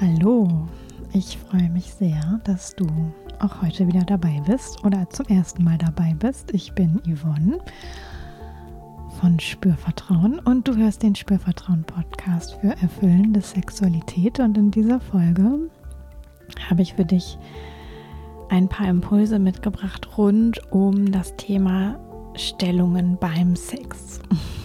Hallo, ich freue mich sehr, dass du auch heute wieder dabei bist oder zum ersten Mal dabei bist. Ich bin Yvonne von Spürvertrauen und du hörst den Spürvertrauen-Podcast für erfüllende Sexualität. Und in dieser Folge habe ich für dich ein paar Impulse mitgebracht rund um das Thema Stellungen beim Sex.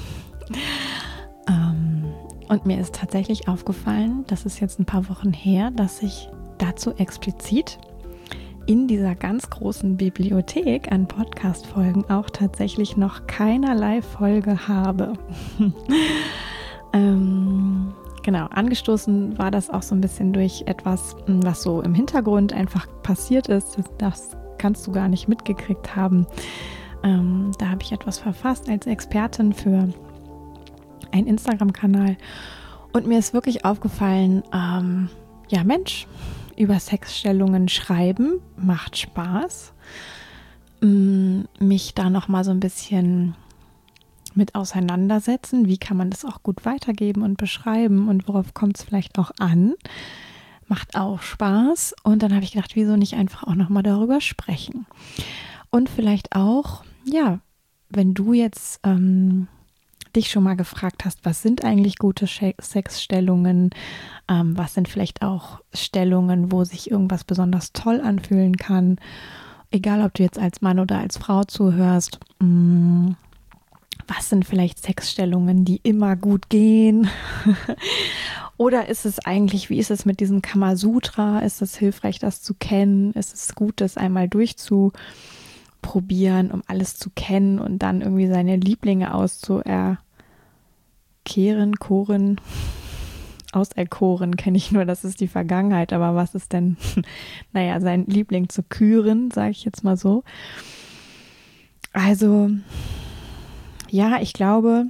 Und mir ist tatsächlich aufgefallen, das ist jetzt ein paar Wochen her, dass ich dazu explizit in dieser ganz großen Bibliothek an Podcast-Folgen auch tatsächlich noch keinerlei Folge habe. Genau, angestoßen war das auch so ein bisschen durch etwas, was so im Hintergrund einfach passiert ist. Das kannst du gar nicht mitgekriegt haben. Da habe ich etwas verfasst als Expertin für einen Instagram-Kanal und mir ist wirklich aufgefallen, Mensch, über Sexstellungen schreiben macht Spaß. Mich da nochmal so ein bisschen mit auseinandersetzen, wie kann man das auch gut weitergeben und beschreiben und worauf kommt es vielleicht auch an, macht auch Spaß. Und dann habe ich gedacht, wieso nicht einfach auch nochmal darüber sprechen und vielleicht auch, wenn du jetzt dich schon mal gefragt hast, was sind eigentlich gute Sexstellungen, was sind vielleicht auch Stellungen, wo sich irgendwas besonders toll anfühlen kann, egal ob du jetzt als Mann oder als Frau zuhörst, was sind vielleicht Sexstellungen, die immer gut gehen oder ist es eigentlich, wie ist es mit diesem Kamasutra, ist es hilfreich, das zu kennen, ist es gut, das einmal durchzuprobieren, um alles zu kennen und dann irgendwie seine Lieblinge auserkoren kenne ich nur, das ist die Vergangenheit, aber was ist denn, sein Liebling zu küren, sage ich jetzt mal so. Also, ich glaube,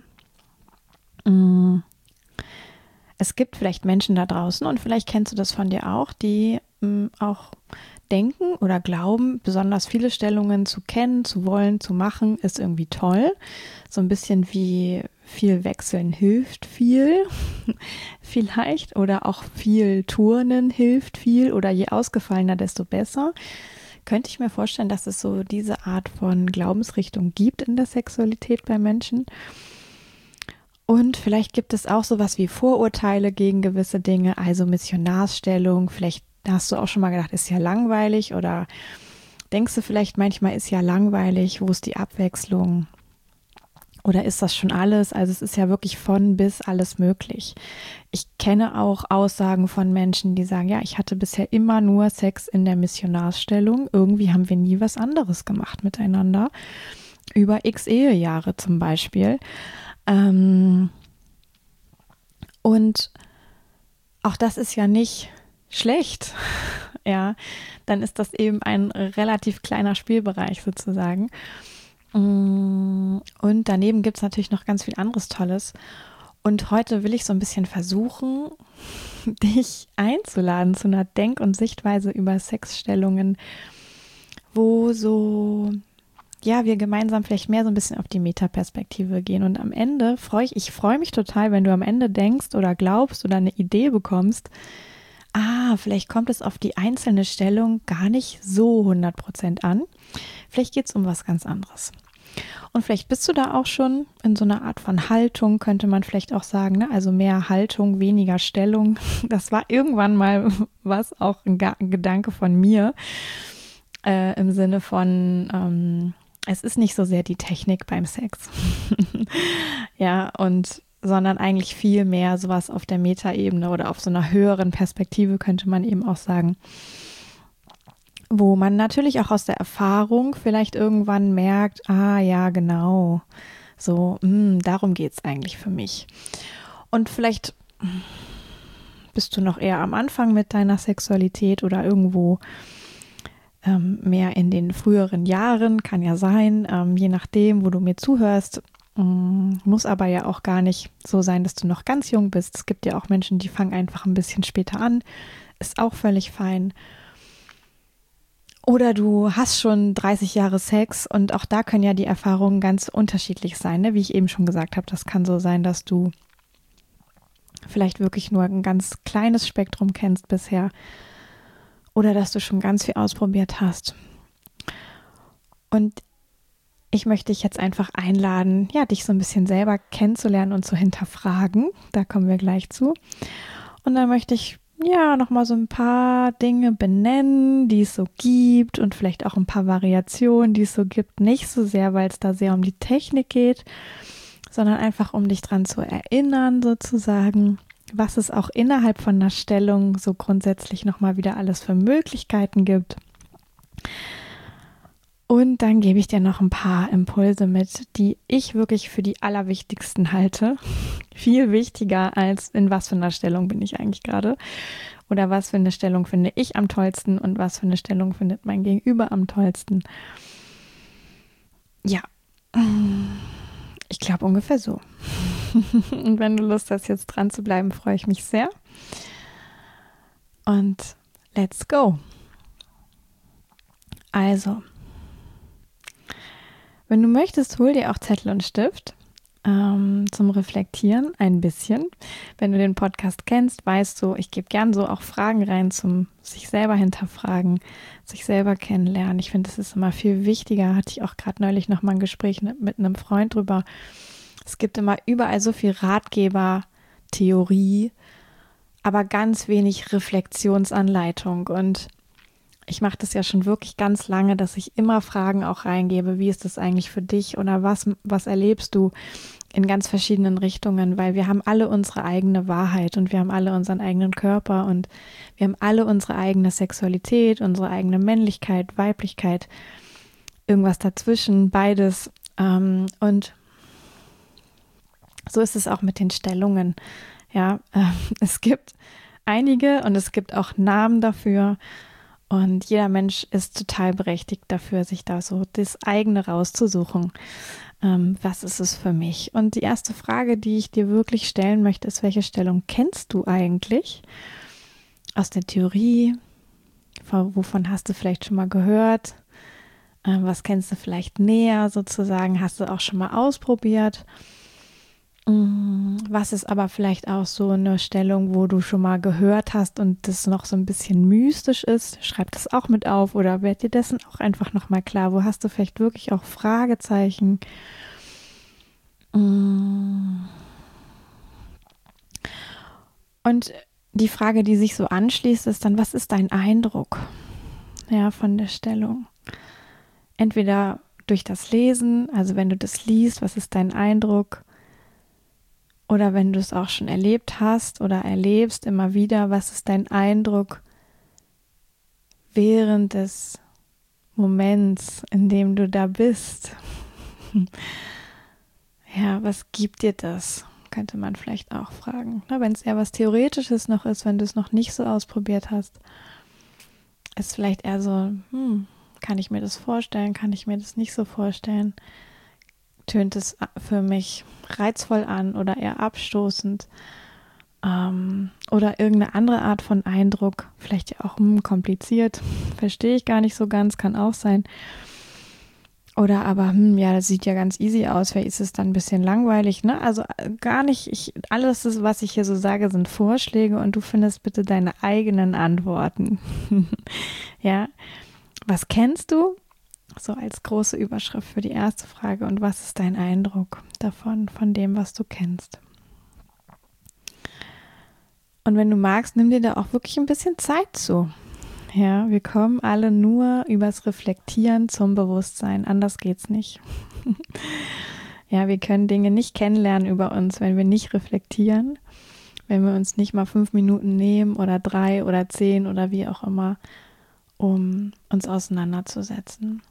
es gibt vielleicht Menschen da draußen und vielleicht kennst du das von dir auch, die auch denken oder glauben, besonders viele Stellungen zu kennen, zu wollen, zu machen, ist irgendwie toll. So ein bisschen wie viel wechseln hilft viel, vielleicht, oder auch viel turnen hilft viel oder je ausgefallener, desto besser. Könnte ich mir vorstellen, dass es so diese Art von Glaubensrichtung gibt in der Sexualität bei Menschen. Und vielleicht gibt es auch sowas wie Vorurteile gegen gewisse Dinge, also Missionarsstellung. Vielleicht hast du auch schon mal gedacht, ist ja langweilig oder denkst du vielleicht manchmal, ist ja langweilig, wo ist die Abwechslung? Oder ist das schon alles? Also es ist ja wirklich von bis alles möglich. Ich kenne auch Aussagen von Menschen, die sagen, ich hatte bisher immer nur Sex in der Missionarsstellung. Irgendwie haben wir nie was anderes gemacht miteinander. Über x Ehejahre zum Beispiel. Und auch das ist ja nicht schlecht. Dann ist das eben ein relativ kleiner Spielbereich sozusagen. Und daneben gibt es natürlich noch ganz viel anderes Tolles. Und heute will ich so ein bisschen versuchen, dich einzuladen zu einer Denk- und Sichtweise über Sexstellungen, wo wir gemeinsam vielleicht mehr so ein bisschen auf die Metaperspektive gehen. Und am Ende ich freue mich total, wenn du am Ende denkst oder glaubst oder eine Idee bekommst, vielleicht kommt es auf die einzelne Stellung gar nicht so 100% an. Vielleicht geht es um was ganz anderes. Und vielleicht bist du da auch schon in so einer Art von Haltung, könnte man vielleicht auch sagen, ne? Also mehr Haltung, weniger Stellung. Das war irgendwann mal auch ein Gedanke von mir im Sinne von, es ist nicht so sehr die Technik beim Sex. Sondern eigentlich viel mehr sowas auf der Metaebene oder auf so einer höheren Perspektive, könnte man eben auch sagen, wo man natürlich auch aus der Erfahrung vielleicht irgendwann merkt, genau, so, darum geht es eigentlich für mich. Und vielleicht bist du noch eher am Anfang mit deiner Sexualität oder irgendwo mehr in den früheren Jahren, kann ja sein, je nachdem, wo du mir zuhörst. Muss aber ja auch gar nicht so sein, dass du noch ganz jung bist. Es gibt ja auch Menschen, die fangen einfach ein bisschen später an. Ist auch völlig fein. Oder du hast schon 30 Jahre Sex und auch da können ja die Erfahrungen ganz unterschiedlich sein. Ne? Wie ich eben schon gesagt habe, das kann so sein, dass du vielleicht wirklich nur ein ganz kleines Spektrum kennst bisher oder dass du schon ganz viel ausprobiert hast. Und ich möchte dich jetzt einfach einladen, ja, dich so ein bisschen selber kennenzulernen und zu hinterfragen. Da kommen wir gleich zu. Und dann möchte ich ja nochmal so ein paar Dinge benennen, die es so gibt und vielleicht auch ein paar Variationen, die es so gibt. Nicht so sehr, weil es da sehr um die Technik geht, sondern einfach um dich dran zu erinnern sozusagen, was es auch innerhalb von einer Stellung so grundsätzlich nochmal wieder alles für Möglichkeiten gibt. Und dann gebe ich dir noch ein paar Impulse mit, die ich wirklich für die allerwichtigsten halte. Viel wichtiger als in was für einer Stellung bin ich eigentlich gerade oder was für eine Stellung finde ich am tollsten und was für eine Stellung findet mein Gegenüber am tollsten. Ja, ich glaube ungefähr so. Und wenn du Lust hast, jetzt dran zu bleiben, freue ich mich sehr. Und let's go. Also, wenn du möchtest, hol dir auch Zettel und Stift zum Reflektieren ein bisschen. Wenn du den Podcast kennst, weißt du, ich gebe gern so auch Fragen rein zum sich selber hinterfragen, sich selber kennenlernen. Ich finde, das ist immer viel wichtiger. Hatte ich auch gerade neulich noch mal ein Gespräch mit einem Freund drüber. Es gibt immer überall so viel Ratgeber, Theorie, aber ganz wenig Reflexionsanleitung. Und ich mache das ja schon wirklich ganz lange, dass ich immer Fragen auch reingebe. Wie ist das eigentlich für dich oder was erlebst du in ganz verschiedenen Richtungen? Weil wir haben alle unsere eigene Wahrheit und wir haben alle unseren eigenen Körper und wir haben alle unsere eigene Sexualität, unsere eigene Männlichkeit, Weiblichkeit, irgendwas dazwischen, beides. Und so ist es auch mit den Stellungen. Ja, es gibt einige und es gibt auch Namen dafür. Und jeder Mensch ist total berechtigt dafür, sich da so das eigene rauszusuchen. Was ist es für mich? Und die erste Frage, die ich dir wirklich stellen möchte, ist, welche Stellung kennst du eigentlich aus der Theorie? Wovon hast du vielleicht schon mal gehört? Was kennst du vielleicht näher sozusagen? Hast du auch schon mal ausprobiert? Was ist aber vielleicht auch so eine Stellung, wo du schon mal gehört hast und das noch so ein bisschen mystisch ist? Schreib das auch mit auf oder werd dir dessen auch einfach nochmal klar. Wo hast du vielleicht wirklich auch Fragezeichen? Und die Frage, die sich so anschließt, ist dann, was ist dein Eindruck, ja, von der Stellung? Entweder durch das Lesen, also wenn du das liest, was ist dein Eindruck? Oder wenn du es auch schon erlebt hast oder erlebst immer wieder, was ist dein Eindruck während des Moments, in dem du da bist? Ja, was gibt dir das? Könnte man vielleicht auch fragen. Wenn es eher was Theoretisches noch ist, wenn du es noch nicht so ausprobiert hast, ist vielleicht eher so, kann ich mir das vorstellen, kann ich mir das nicht so vorstellen? Tönt es für mich reizvoll an oder eher abstoßend oder irgendeine andere Art von Eindruck, vielleicht ja auch kompliziert, verstehe ich gar nicht so ganz, kann auch sein. Oder aber, ja, das sieht ja ganz easy aus, vielleicht ist es dann ein bisschen langweilig, ne? Also gar nicht, alles, was ich hier so sage, sind Vorschläge und du findest bitte deine eigenen Antworten. Ja, was kennst du? So als große Überschrift für die erste Frage. Und was ist dein Eindruck davon, von dem, was du kennst? Und wenn du magst, nimm dir da auch wirklich ein bisschen Zeit zu. Ja, wir kommen alle nur übers Reflektieren zum Bewusstsein. Anders geht's nicht. Ja, wir können Dinge nicht kennenlernen über uns, wenn wir nicht reflektieren. Wenn wir uns nicht mal 5 Minuten nehmen oder 3 oder 10 oder wie auch immer, um uns auseinanderzusetzen.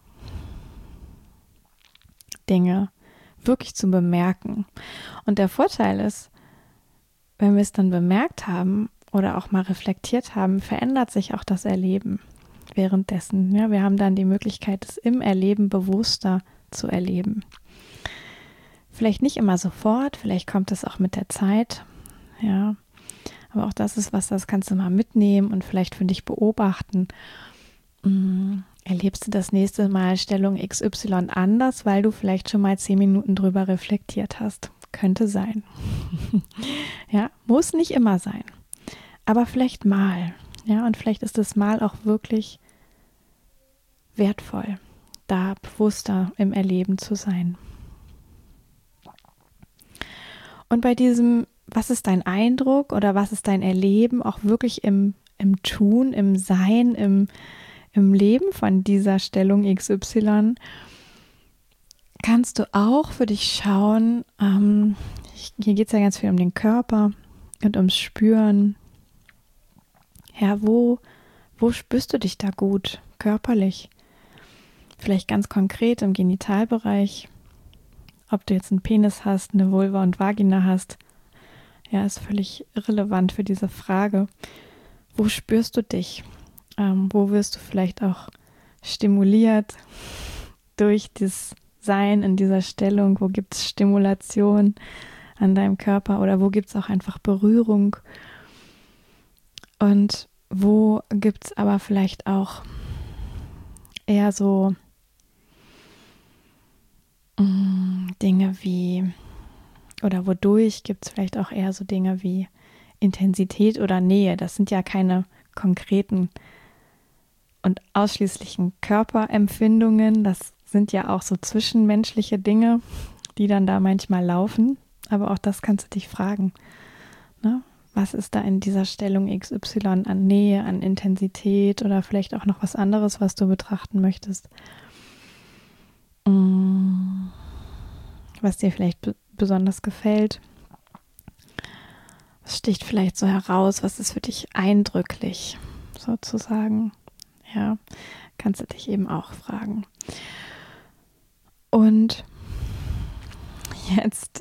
Dinge wirklich zu bemerken. Und der Vorteil ist, wenn wir es dann bemerkt haben oder auch mal reflektiert haben, verändert sich auch das Erleben währenddessen. Ja, wir haben dann die Möglichkeit, es im Erleben bewusster zu erleben. Vielleicht nicht immer sofort, vielleicht kommt es auch mit der Zeit. Ja, aber auch das ist was, das kannst du mal mitnehmen und vielleicht für dich beobachten. Erlebst du das nächste Mal Stellung XY anders, weil du vielleicht schon mal 10 Minuten drüber reflektiert hast? könnte sein. Ja, muss nicht immer sein, aber vielleicht mal. Ja, und vielleicht ist das Mal auch wirklich wertvoll, da bewusster im Erleben zu sein. Und bei diesem, was ist dein Eindruck oder was ist dein Erleben, auch wirklich im Tun, im Sein, im Leben von dieser Stellung XY, kannst du auch für dich schauen, hier geht es ja ganz viel um den Körper und ums Spüren. Ja, wo spürst du dich da gut, körperlich? Vielleicht ganz konkret im Genitalbereich, ob du jetzt einen Penis hast, eine Vulva und Vagina hast. Ja, ist völlig irrelevant für diese Frage. Wo spürst du dich? Wo wirst du vielleicht auch stimuliert durch das Sein in dieser Stellung? Wo gibt es Stimulation an deinem Körper oder wo gibt es auch einfach Berührung? Und wo gibt es aber vielleicht auch eher so Dinge wie, oder wodurch gibt es vielleicht auch eher so Dinge wie Intensität oder Nähe. Das sind ja keine konkreten und ausschließlichen Körperempfindungen. Das sind ja auch so zwischenmenschliche Dinge, die dann da manchmal laufen. Aber auch das kannst du dich fragen. Ne? Was ist da in dieser Stellung XY an Nähe, an Intensität oder vielleicht auch noch was anderes, was du betrachten möchtest? Was dir vielleicht besonders gefällt. Was sticht vielleicht so heraus? Was ist für dich eindrücklich, sozusagen? Ja, kannst du dich eben auch fragen. Und jetzt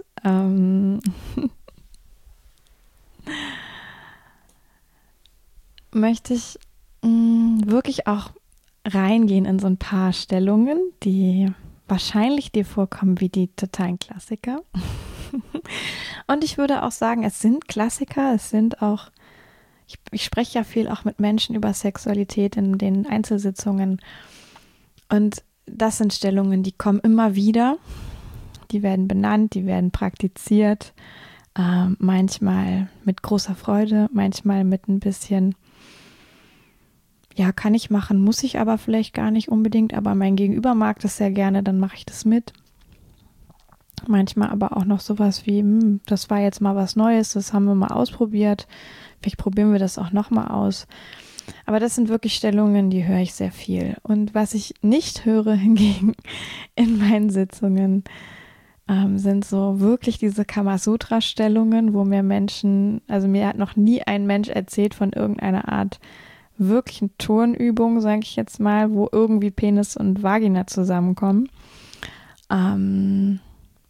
möchte ich wirklich auch reingehen in so ein paar Stellungen, die wahrscheinlich dir vorkommen wie die totalen Klassiker. Und ich würde auch sagen, es sind Klassiker, es sind auch, ich spreche ja viel auch mit Menschen über Sexualität in den Einzelsitzungen. Und das sind Stellungen, die kommen immer wieder, die werden benannt, die werden praktiziert, manchmal mit großer Freude, manchmal mit ein bisschen, ja, kann ich machen, muss ich aber vielleicht gar nicht unbedingt, aber mein Gegenüber mag das sehr gerne, dann mache ich das mit. Manchmal aber auch noch sowas wie, das war jetzt mal was Neues, das haben wir mal ausprobiert, vielleicht probieren wir das auch nochmal aus. Aber das sind wirklich Stellungen, die höre ich sehr viel. Und was ich nicht höre hingegen in meinen Sitzungen, sind so wirklich diese Kamasutra-Stellungen, wo mir Menschen, also mir hat noch nie ein Mensch erzählt von irgendeiner Art wirklichen Turnübung, sage ich jetzt mal, wo irgendwie Penis und Vagina zusammenkommen. Sondern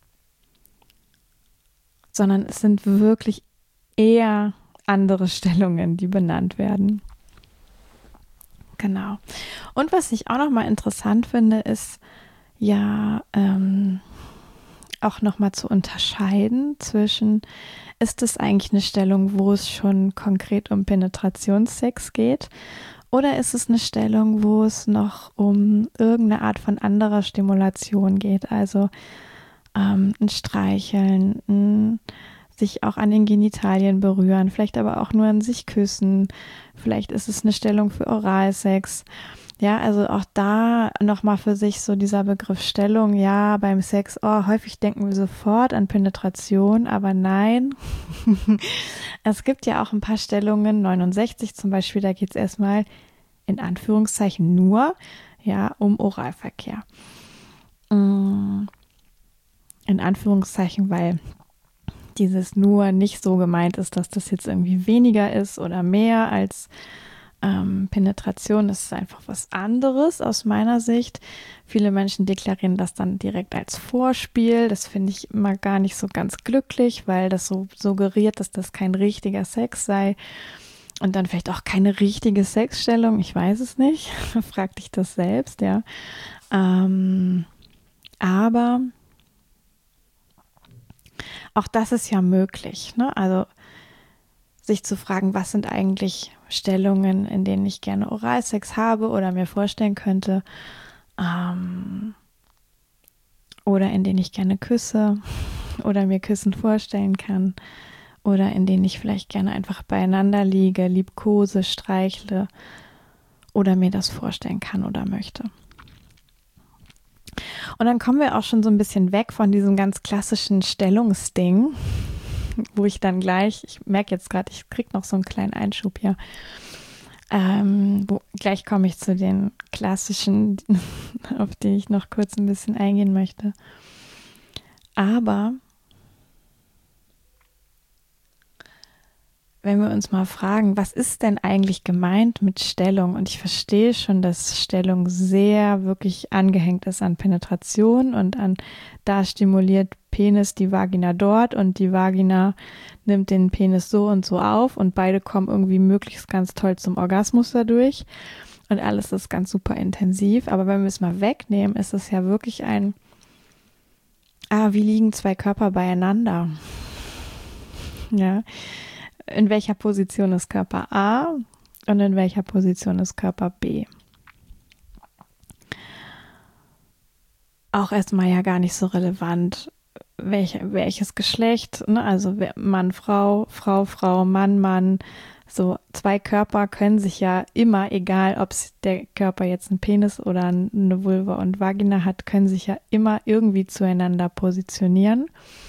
es sind wirklich eher andere Stellungen, die benannt werden. Genau. Und was ich auch nochmal interessant finde, ist ja auch nochmal zu unterscheiden zwischen, ist es eigentlich eine Stellung, wo es schon konkret um Penetrationssex geht, oder ist es eine Stellung, wo es noch um irgendeine Art von anderer Stimulation geht, also ein Streicheln, sich auch an den Genitalien berühren, vielleicht aber auch nur an sich küssen, vielleicht ist es eine Stellung für Oralsex. Ja, also auch da nochmal für sich so dieser Begriff Stellung, ja, beim Sex, häufig denken wir sofort an Penetration, aber nein. Es gibt ja auch ein paar Stellungen, 69 zum Beispiel, da geht es erstmal in Anführungszeichen nur, ja, um Oralverkehr. In Anführungszeichen, weil dieses nur nicht so gemeint ist, dass das jetzt irgendwie weniger ist oder mehr als Penetration. Das ist einfach was anderes aus meiner Sicht. Viele Menschen deklarieren das dann direkt als Vorspiel. Das finde ich immer gar nicht so ganz glücklich, weil das so suggeriert, dass das kein richtiger Sex sei und dann vielleicht auch keine richtige Sexstellung. Ich weiß es nicht. Frag dich das selbst, ja. Aber auch das ist ja möglich, ne? Also sich zu fragen, was sind eigentlich Stellungen, in denen ich gerne Oralsex habe oder mir vorstellen könnte, oder in denen ich gerne küsse oder mir Küssen vorstellen kann oder in denen ich vielleicht gerne einfach beieinander liege, liebkose, streichle oder mir das vorstellen kann oder möchte. Und dann kommen wir auch schon so ein bisschen weg von diesem ganz klassischen Stellungsding, wo ich dann gleich, ich merke jetzt gerade, ich kriege noch so einen kleinen Einschub hier, gleich komme ich zu den klassischen, auf die ich noch kurz ein bisschen eingehen möchte. Aber wenn wir uns mal fragen, was ist denn eigentlich gemeint mit Stellung? Und ich verstehe schon, dass Stellung sehr wirklich angehängt ist an Penetration und an, da stimuliert Penis die Vagina dort und die Vagina nimmt den Penis so und so auf und beide kommen irgendwie möglichst ganz toll zum Orgasmus dadurch und alles ist ganz super intensiv. Aber wenn wir es mal wegnehmen, ist es ja wirklich wie liegen zwei Körper beieinander? Ja. In welcher Position ist Körper A und in welcher Position ist Körper B. Auch erstmal ja gar nicht so relevant, welches Geschlecht, ne? Also Mann, Frau, Frau, Frau, Mann, Mann. So zwei Körper können sich ja immer, egal ob der Körper jetzt einen Penis oder eine Vulva und Vagina hat, können sich ja immer irgendwie zueinander positionieren.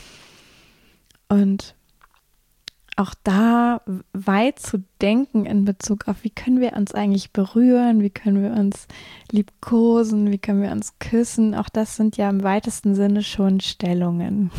Und auch da weit zu denken in Bezug auf, wie können wir uns eigentlich berühren, wie können wir uns liebkosen, wie können wir uns küssen, auch das sind ja im weitesten Sinne schon Stellungen.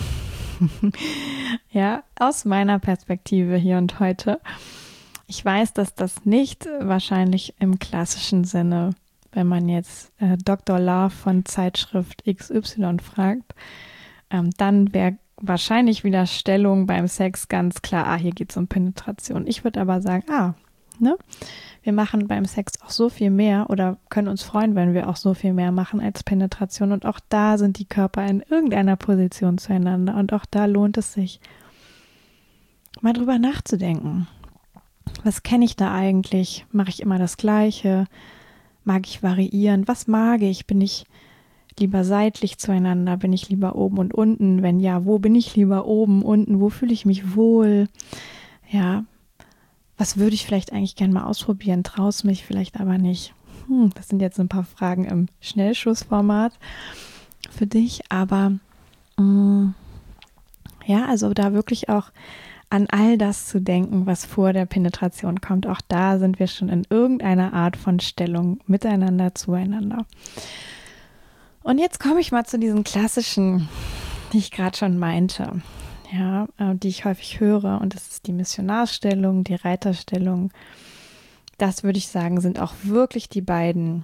Ja, aus meiner Perspektive hier und heute. Ich weiß, dass das nicht wahrscheinlich im klassischen Sinne, wenn man jetzt Dr. Love von Zeitschrift XY fragt, dann wäre wahrscheinlich wieder Stellung beim Sex ganz klar, hier geht es um Penetration. Ich würde aber sagen, wir machen beim Sex auch so viel mehr oder können uns freuen, wenn wir auch so viel mehr machen als Penetration. Und auch da sind die Körper in irgendeiner Position zueinander. Und auch da lohnt es sich, mal drüber nachzudenken. Was kenne ich da eigentlich? Mache ich immer das Gleiche? Mag ich variieren? Was mag ich? Bin ich lieber seitlich zueinander? Bin ich lieber oben und unten? Wenn ja, wo bin ich lieber oben, unten? Wo fühle ich mich wohl? Ja, was würde ich vielleicht eigentlich gerne mal ausprobieren? Traue mich vielleicht aber nicht. Das sind jetzt ein paar Fragen im Schnellschussformat für dich, aber also da wirklich auch an all das zu denken, was vor der Penetration kommt. Auch da sind wir schon in irgendeiner Art von Stellung miteinander, zueinander. Und jetzt komme ich mal zu diesen klassischen, die ich gerade schon meinte, die ich häufig höre. Und das ist die Missionarstellung, die Reiterstellung. Das würde ich sagen, sind auch wirklich die beiden,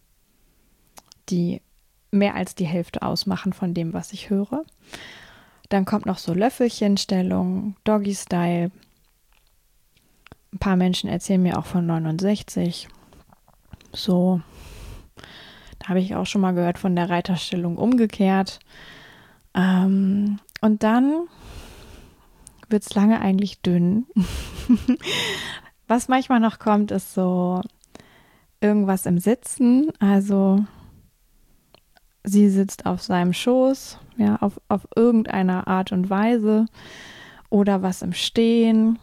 die mehr als die Hälfte ausmachen von dem, was ich höre. Dann kommt noch so Löffelchenstellung, Doggy-Style. Ein paar Menschen erzählen mir auch von 69. So. Da habe ich auch schon mal gehört von der Reiterstellung umgekehrt. Und dann wird es lange eigentlich dünn. Was manchmal noch kommt, ist so irgendwas im Sitzen. Also sie sitzt auf seinem Schoß, auf irgendeine Art und Weise. Oder was im Stehen.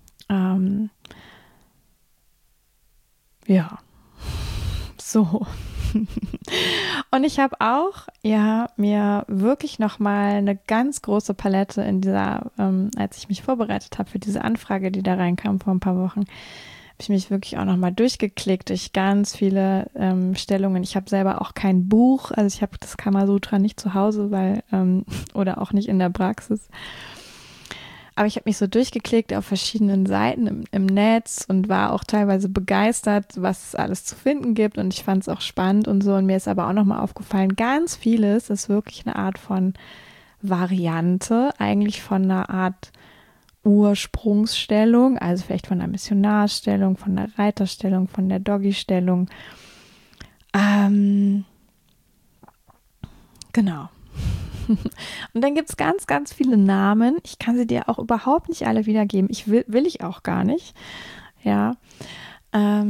So. Und ich habe auch, mir wirklich nochmal eine ganz große Palette in dieser, als ich mich vorbereitet habe für diese Anfrage, die da reinkam vor ein paar Wochen, habe ich mich wirklich auch nochmal durchgeklickt durch ganz viele Stellungen. Ich habe selber auch kein Buch, also ich habe das Kamasutra nicht zu Hause, oder auch nicht in der Praxis. Aber ich habe mich so durchgeklickt auf verschiedenen Seiten im Netz und war auch teilweise begeistert, was es alles zu finden gibt. Und ich fand es auch spannend und so. Und mir ist aber auch nochmal aufgefallen, ganz vieles ist wirklich eine Art von Variante, eigentlich von einer Art Ursprungsstellung, also vielleicht von der Missionarstellung, von der Reiterstellung, von der Doggy-Stellung. Genau. Und dann gibt es ganz, ganz viele Namen. Ich kann sie dir auch überhaupt nicht alle wiedergeben. Will ich auch gar nicht. Ja.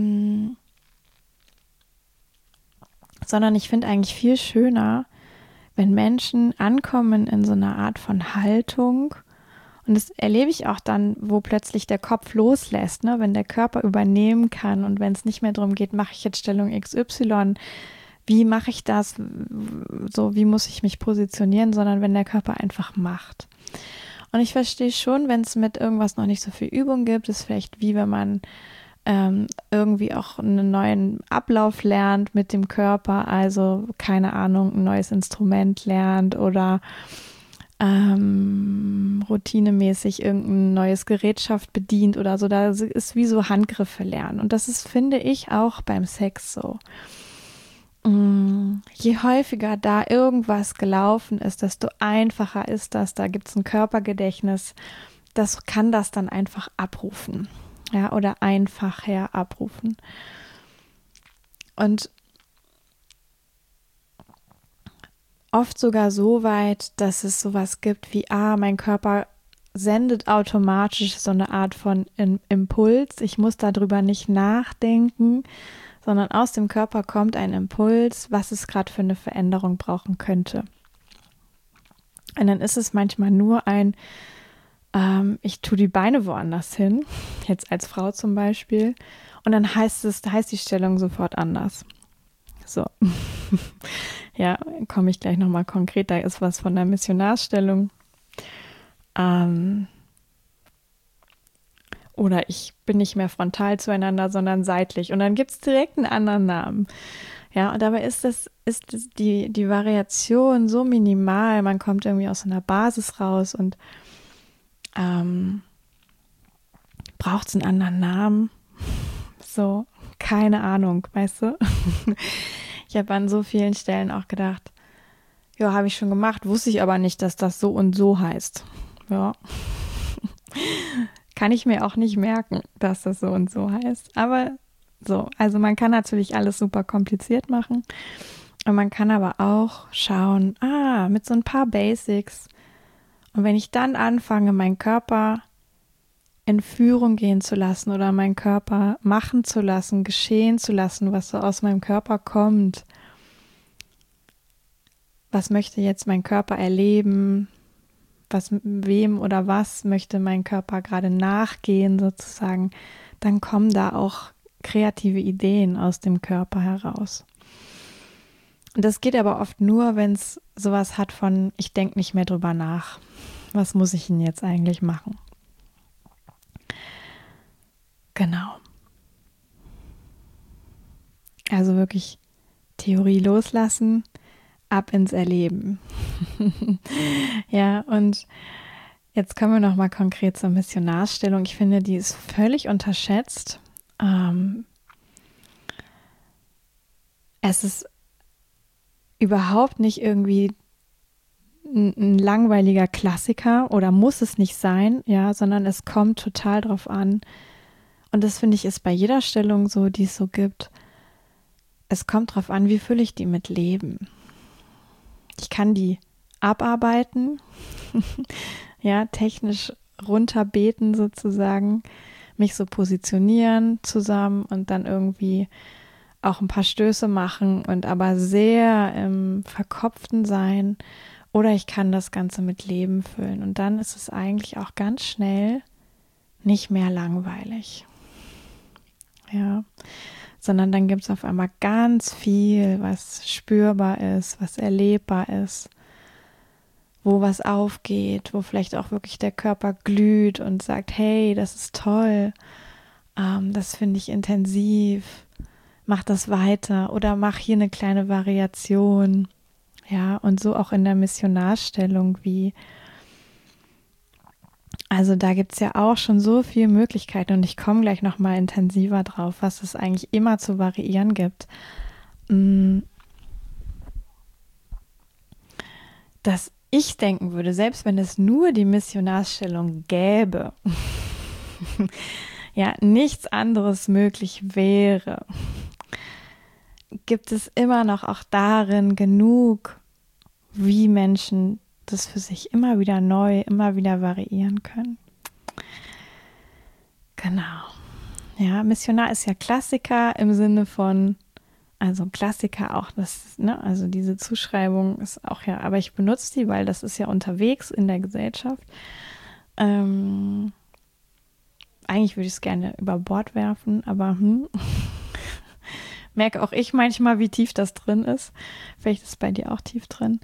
Sondern ich finde eigentlich viel schöner, wenn Menschen ankommen in so einer Art von Haltung, und das erlebe ich auch dann, wo plötzlich der Kopf loslässt, ne? Wenn der Körper übernehmen kann und wenn es nicht mehr darum geht, mache ich jetzt Stellung XY, wie mache ich das, so wie muss ich mich positionieren, sondern wenn der Körper einfach macht. Und ich verstehe schon, wenn es mit irgendwas noch nicht so viel Übung gibt, ist vielleicht wie wenn man irgendwie auch einen neuen Ablauf lernt mit dem Körper, also keine Ahnung, ein neues Instrument lernt oder routinemäßig irgendein neues Gerätschaft bedient oder so. Da ist wie so Handgriffe lernen. Und das ist, finde ich, auch beim Sex so. Je häufiger da irgendwas gelaufen ist, desto einfacher ist das. Da gibt es ein Körpergedächtnis, das kann das dann einfach abrufen. Ja, oder einfacher abrufen. Und oft sogar so weit, dass es sowas gibt wie, mein Körper sendet automatisch so eine Art von Impuls. Ich muss darüber nicht nachdenken, sondern aus dem Körper kommt ein Impuls, was es gerade für eine Veränderung brauchen könnte. Und dann ist es manchmal nur ich tue die Beine woanders hin, jetzt als Frau zum Beispiel, und dann heißt die Stellung sofort anders. So. Ja, komme ich gleich nochmal konkret, da ist was von der Missionarsstellung. Oder ich bin nicht mehr frontal zueinander, sondern seitlich. Und dann gibt es direkt einen anderen Namen. Ja, und dabei ist die Variation so minimal. Man kommt irgendwie aus einer Basis raus und braucht es einen anderen Namen? So, keine Ahnung, weißt du? Ich habe an so vielen Stellen auch gedacht, ja, habe ich schon gemacht, wusste ich aber nicht, dass das so und so heißt. Ja. Kann ich mir auch nicht merken, dass das so und so heißt. Aber so, also man kann natürlich alles super kompliziert machen. Und man kann aber auch schauen, mit so ein paar Basics. Und wenn ich dann anfange, meinen Körper in Führung gehen zu lassen oder meinen Körper machen zu lassen, geschehen zu lassen, was so aus meinem Körper kommt, was möchte jetzt mein Körper erleben, wem oder was möchte mein Körper gerade nachgehen sozusagen, dann kommen da auch kreative Ideen aus dem Körper heraus. Und das geht aber oft nur, wenn es sowas hat von, ich denke nicht mehr drüber nach. Was muss ich denn jetzt eigentlich machen? Genau. Also wirklich Theorie loslassen, ab ins Erleben. Ja, und jetzt kommen wir nochmal konkret zur Missionarsstellung. Ich finde, die ist völlig unterschätzt. Es ist überhaupt nicht irgendwie ein langweiliger Klassiker oder muss es nicht sein, ja, sondern es kommt total drauf an. Und das finde ich ist bei jeder Stellung so, die es so gibt. Es kommt drauf an, wie fülle ich die mit Leben. Ich kann die abarbeiten, ja, technisch runterbeten sozusagen, mich so positionieren zusammen und dann irgendwie auch ein paar Stöße machen und aber sehr im Verkopften sein. Oder ich kann das Ganze mit Leben füllen. Und dann ist es eigentlich auch ganz schnell nicht mehr langweilig. Ja, sondern dann gibt es auf einmal ganz viel, was spürbar ist, was erlebbar ist, wo was aufgeht, wo vielleicht auch wirklich der Körper glüht und sagt, hey, das ist toll, das finde ich intensiv, mach das weiter oder mach hier eine kleine Variation. Ja, und so auch in der Missionarstellung also da gibt es ja auch schon so viele Möglichkeiten und ich komme gleich nochmal intensiver drauf, was es eigentlich immer zu variieren gibt. Dass ich denken würde, selbst wenn es nur die Missionarstellung gäbe, ja, nichts anderes möglich wäre, gibt es immer noch auch darin genug, wie Menschen das für sich immer wieder neu, immer wieder variieren können. Genau. Ja, Missionar ist ja Klassiker im Sinne von Also Klassiker auch, das, ne, also diese Zuschreibung ist auch ja, aber ich benutze die, weil das ist ja unterwegs in der Gesellschaft. Eigentlich würde ich es gerne über Bord werfen, aber merke auch ich manchmal, wie tief das drin ist. Vielleicht ist es bei dir auch tief drin.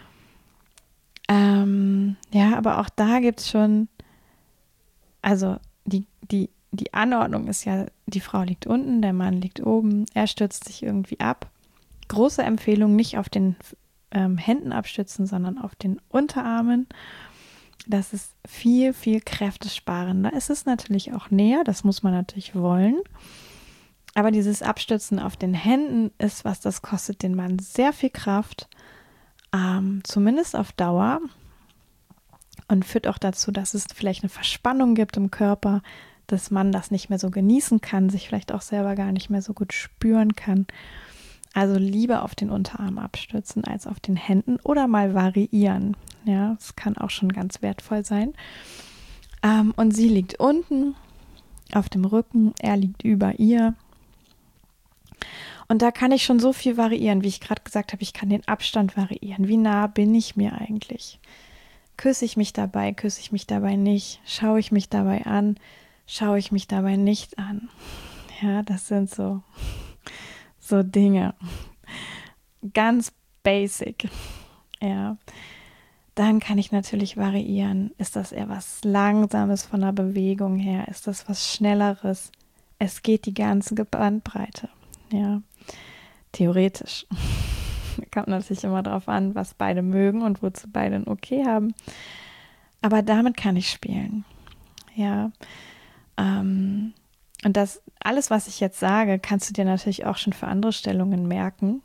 Ja, aber auch da gibt es schon, also die Anordnung ist ja, die Frau liegt unten, der Mann liegt oben, er stützt sich irgendwie ab. Große Empfehlung, nicht auf den Händen abstützen, sondern auf den Unterarmen. Das ist viel, viel kräftesparender. Es ist natürlich auch näher, das muss man natürlich wollen. Aber dieses Abstützen auf den Händen ist was, das kostet den Mann sehr viel Kraft, zumindest auf Dauer. Und führt auch dazu, dass es vielleicht eine Verspannung gibt im Körper, dass man das nicht mehr so genießen kann, sich vielleicht auch selber gar nicht mehr so gut spüren kann. Also lieber auf den Unterarm abstützen als auf den Händen oder mal variieren. Ja, das kann auch schon ganz wertvoll sein. Und sie liegt unten auf dem Rücken, er liegt über ihr. Und da kann ich schon so viel variieren, wie ich gerade gesagt habe, ich kann den Abstand variieren. Wie nah bin ich mir eigentlich? Küsse ich mich dabei nicht? Schaue ich mich dabei an? Schaue ich mich dabei nicht an? Ja, das sind so Dinge. Ganz basic. Ja. Dann kann ich natürlich variieren. Ist das eher was Langsames von der Bewegung her? Ist das was Schnelleres? Es geht die ganze Bandbreite. Ja, theoretisch. Kommt natürlich immer darauf an, was beide mögen und wozu beide ein Okay haben. Aber damit kann ich spielen. Ja. Und das alles, was ich jetzt sage, kannst du dir natürlich auch schon für andere Stellungen merken.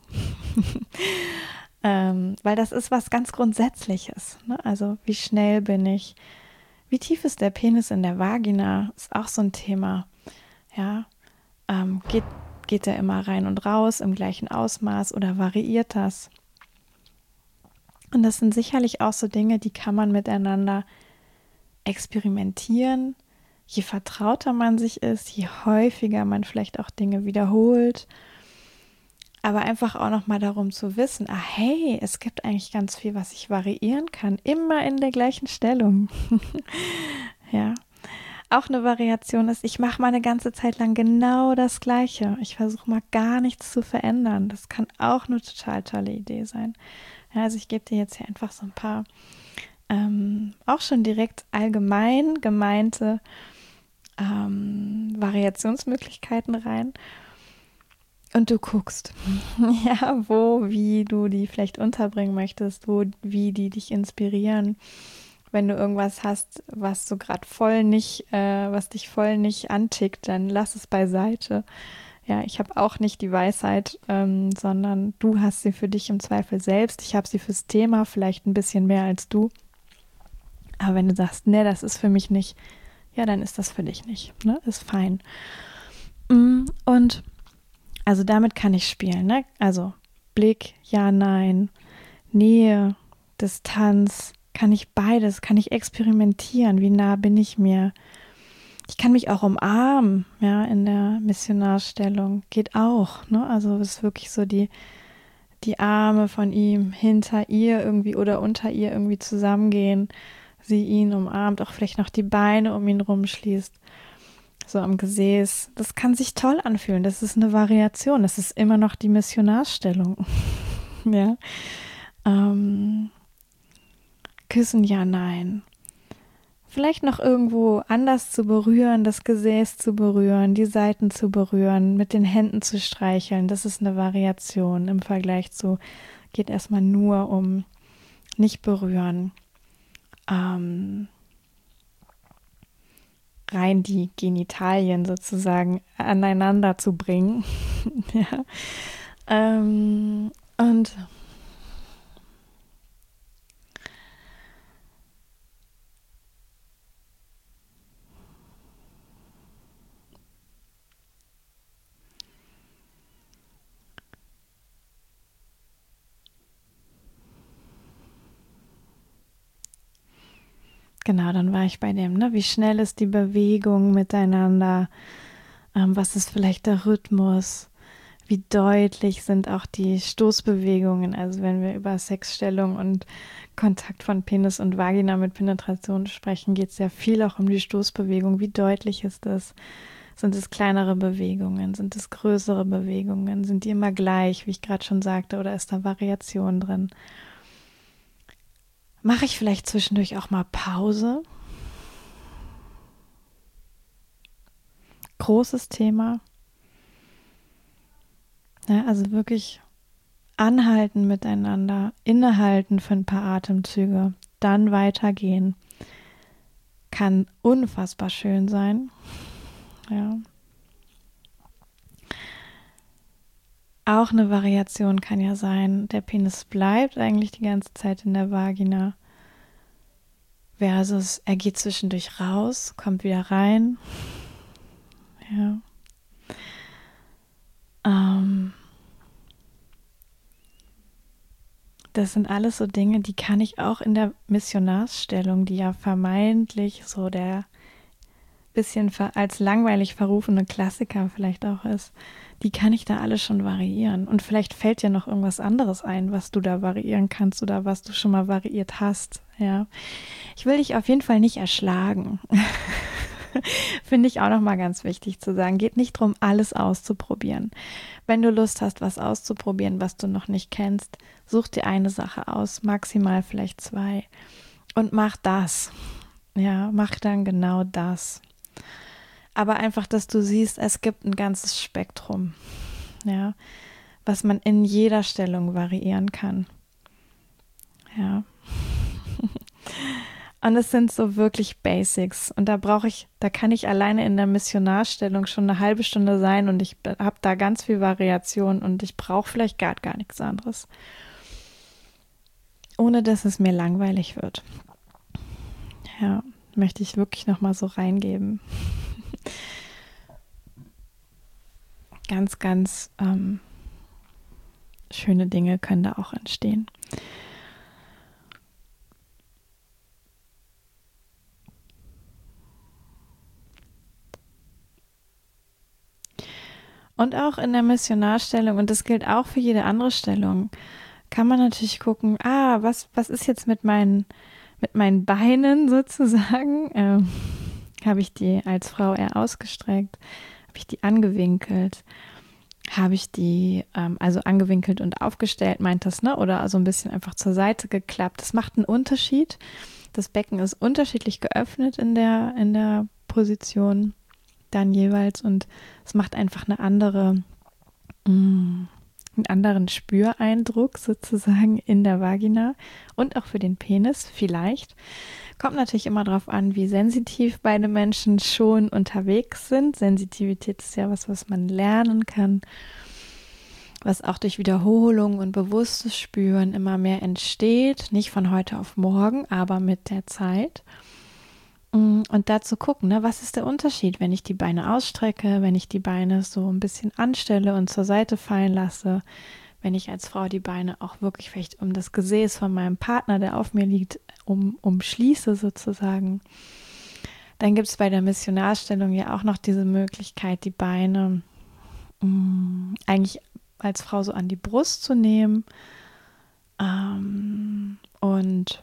Weil das ist was ganz Grundsätzliches. Ne? Also wie schnell bin ich? Wie tief ist der Penis in der Vagina? Ist auch so ein Thema. Ja, geht der immer rein und raus im gleichen Ausmaß oder variiert das? Und das sind sicherlich auch so Dinge, die kann man miteinander experimentieren. Je vertrauter man sich ist, je häufiger man vielleicht auch Dinge wiederholt. Aber einfach auch nochmal darum zu wissen, hey, es gibt eigentlich ganz viel, was ich variieren kann, immer in der gleichen Stellung. Ja, auch eine Variation ist, ich mache mal eine ganze Zeit lang genau das Gleiche. Ich versuche mal gar nichts zu verändern. Das kann auch eine total tolle Idee sein. Ja, also ich gebe dir jetzt hier einfach so ein paar auch schon direkt allgemein gemeinte Variationsmöglichkeiten rein. Und du guckst, ja, wie du die vielleicht unterbringen möchtest, wie die dich inspirieren. Wenn du irgendwas hast, was so gerade was dich voll nicht antickt, dann lass es beiseite. Ja, ich habe auch nicht die Weisheit, sondern du hast sie für dich im Zweifel selbst. Ich habe sie fürs Thema, vielleicht ein bisschen mehr als du. Aber wenn du sagst, nee, das ist für mich nicht, ja, dann ist das für dich nicht. Ne? Ist fein. Und also damit kann ich spielen, ne? Also Blick, ja, nein, Nähe, Distanz, kann ich beides, kann ich experimentieren, wie nah bin ich mir. Ich kann mich auch umarmen, ja, in der Missionarstellung, geht auch, ne? Also es ist wirklich so die Arme von ihm hinter ihr irgendwie oder unter ihr irgendwie zusammengehen, sie ihn umarmt, auch vielleicht noch die Beine um ihn rumschließt. So am Gesäß. Das kann sich toll anfühlen. Das ist eine Variation. Das ist immer noch die Missionarstellung. Ja. Küssen, ja, nein. Vielleicht noch irgendwo anders zu berühren, das Gesäß zu berühren, die Seiten zu berühren, mit den Händen zu streicheln. Das ist eine Variation im Vergleich zu, geht erstmal nur um nicht berühren. Rein die Genitalien sozusagen aneinander zu bringen. Ja. Und genau, dann war ich bei dem, ne? Wie schnell ist die Bewegung miteinander? Was ist vielleicht der Rhythmus? Wie deutlich sind auch die Stoßbewegungen, also wenn wir über Sexstellung und Kontakt von Penis und Vagina mit Penetration sprechen, geht es ja viel auch um die Stoßbewegung. Wie deutlich ist das? Sind es kleinere Bewegungen? Sind es größere Bewegungen? Sind die immer gleich, wie ich gerade schon sagte, oder ist da Variation drin? Mache ich vielleicht zwischendurch auch mal Pause? Großes Thema. Ja, also wirklich anhalten miteinander, innehalten für ein paar Atemzüge, dann weitergehen. Kann unfassbar schön sein. Ja. Auch eine Variation kann ja sein, der Penis bleibt eigentlich die ganze Zeit in der Vagina. Versus er geht zwischendurch raus, kommt wieder rein. Ja. Das sind alles so Dinge, die kann ich auch in der Missionarsstellung, die ja vermeintlich so der bisschen als langweilig verrufene Klassiker vielleicht auch ist, die kann ich da alle schon variieren. Und vielleicht fällt dir noch irgendwas anderes ein, was du da variieren kannst oder was du schon mal variiert hast. Ja, ich will dich auf jeden Fall nicht erschlagen. Finde ich auch noch mal ganz wichtig zu sagen. Geht nicht darum, alles auszuprobieren. Wenn du Lust hast, was auszuprobieren, was du noch nicht kennst, such dir eine Sache aus, maximal vielleicht 2 und mach das. Ja, mach dann genau das. Aber einfach, dass du siehst, es gibt ein ganzes Spektrum, ja, was man in jeder Stellung variieren kann. Ja. Und es sind so wirklich Basics. Und da kann ich alleine in der Missionarstellung schon eine halbe Stunde sein und ich habe da ganz viel Variation und ich brauche vielleicht gar nichts anderes. Ohne dass es mir langweilig wird. Ja, möchte ich wirklich nochmal so reingeben. Ganz, ganz schöne Dinge können da auch entstehen. Und auch in der Missionarstellung, und das gilt auch für jede andere Stellung, kann man natürlich gucken, was ist jetzt mit meinen Beinen sozusagen? Habe ich die als Frau eher ausgestreckt? Habe ich die angewinkelt? Habe ich die, also angewinkelt und aufgestellt, meint das, ne? Oder so ein bisschen einfach zur Seite geklappt. Das macht einen Unterschied. Das Becken ist unterschiedlich geöffnet in der Position dann jeweils und es macht einfach einen anderen Spüreindruck sozusagen in der Vagina und auch für den Penis vielleicht. Kommt natürlich immer darauf an, wie sensitiv beide Menschen schon unterwegs sind. Sensitivität ist ja was man lernen kann, was auch durch Wiederholung und bewusstes Spüren immer mehr entsteht. Nicht von heute auf morgen, aber mit der Zeit. Und dazu gucken, ne, was ist der Unterschied, wenn ich die Beine ausstrecke, wenn ich die Beine so ein bisschen anstelle und zur Seite fallen lasse, wenn ich als Frau die Beine auch wirklich vielleicht um das Gesäß von meinem Partner, der auf mir liegt, umschließe sozusagen. Dann gibt es bei der Missionarstellung ja auch noch diese Möglichkeit, die Beine eigentlich als Frau so an die Brust zu nehmen und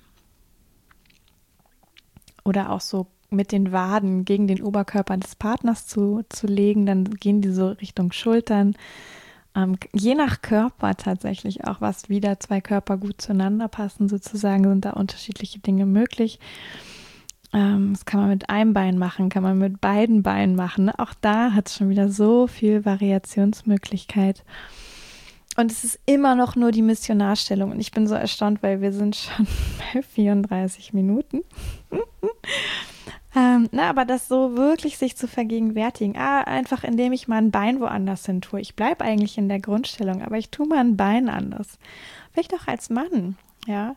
oder auch so mit den Waden gegen den Oberkörper des Partners zu legen, dann gehen die so Richtung Schultern. Je nach Körper tatsächlich auch, was wieder 2 Körper gut zueinander passen, sozusagen, sind da unterschiedliche Dinge möglich. Das kann man mit einem Bein machen, kann man mit beiden Beinen machen. Ne? Auch da hat es schon wieder so viel Variationsmöglichkeit. Und es ist immer noch nur die Missionarstellung. Und ich bin so erstaunt, weil wir sind schon bei 34 Minuten. Aber das so wirklich sich zu vergegenwärtigen, einfach indem ich mal ein Bein woanders hin tue. Ich bleibe eigentlich in der Grundstellung, aber ich tue mal ein Bein anders. Vielleicht auch als Mann, ja.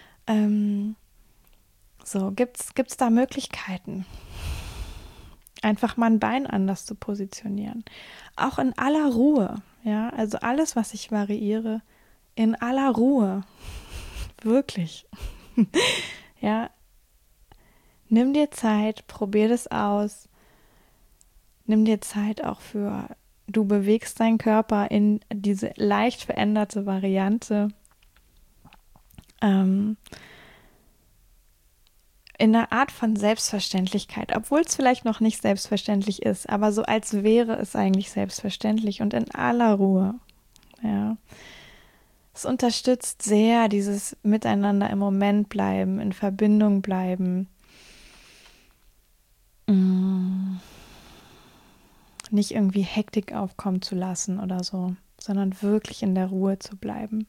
So, gibt's da Möglichkeiten? Einfach mal ein Bein anders zu positionieren. Auch in aller Ruhe, ja. Also alles, was ich variiere, in aller Ruhe. Wirklich. Ja. Nimm dir Zeit, probier das aus. Nimm dir Zeit auch für du bewegst deinen Körper in diese leicht veränderte Variante, in einer Art von Selbstverständlichkeit, obwohl es vielleicht noch nicht selbstverständlich ist, aber so als wäre es eigentlich selbstverständlich und in aller Ruhe. Ja. Es unterstützt sehr dieses Miteinander im Moment bleiben, in Verbindung bleiben. Nicht irgendwie Hektik aufkommen zu lassen oder so, sondern wirklich in der Ruhe zu bleiben.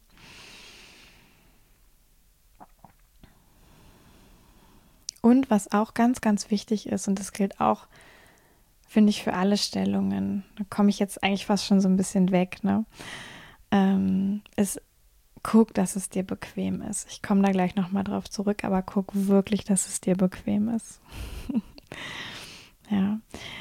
Und was auch ganz, ganz wichtig ist, und das gilt auch, finde ich, für alle Stellungen, da komme ich jetzt eigentlich fast schon so ein bisschen weg, ne? Ist, guck, dass es dir bequem ist. Ich komme da gleich nochmal drauf zurück, aber guck wirklich, dass es dir bequem ist. Ja.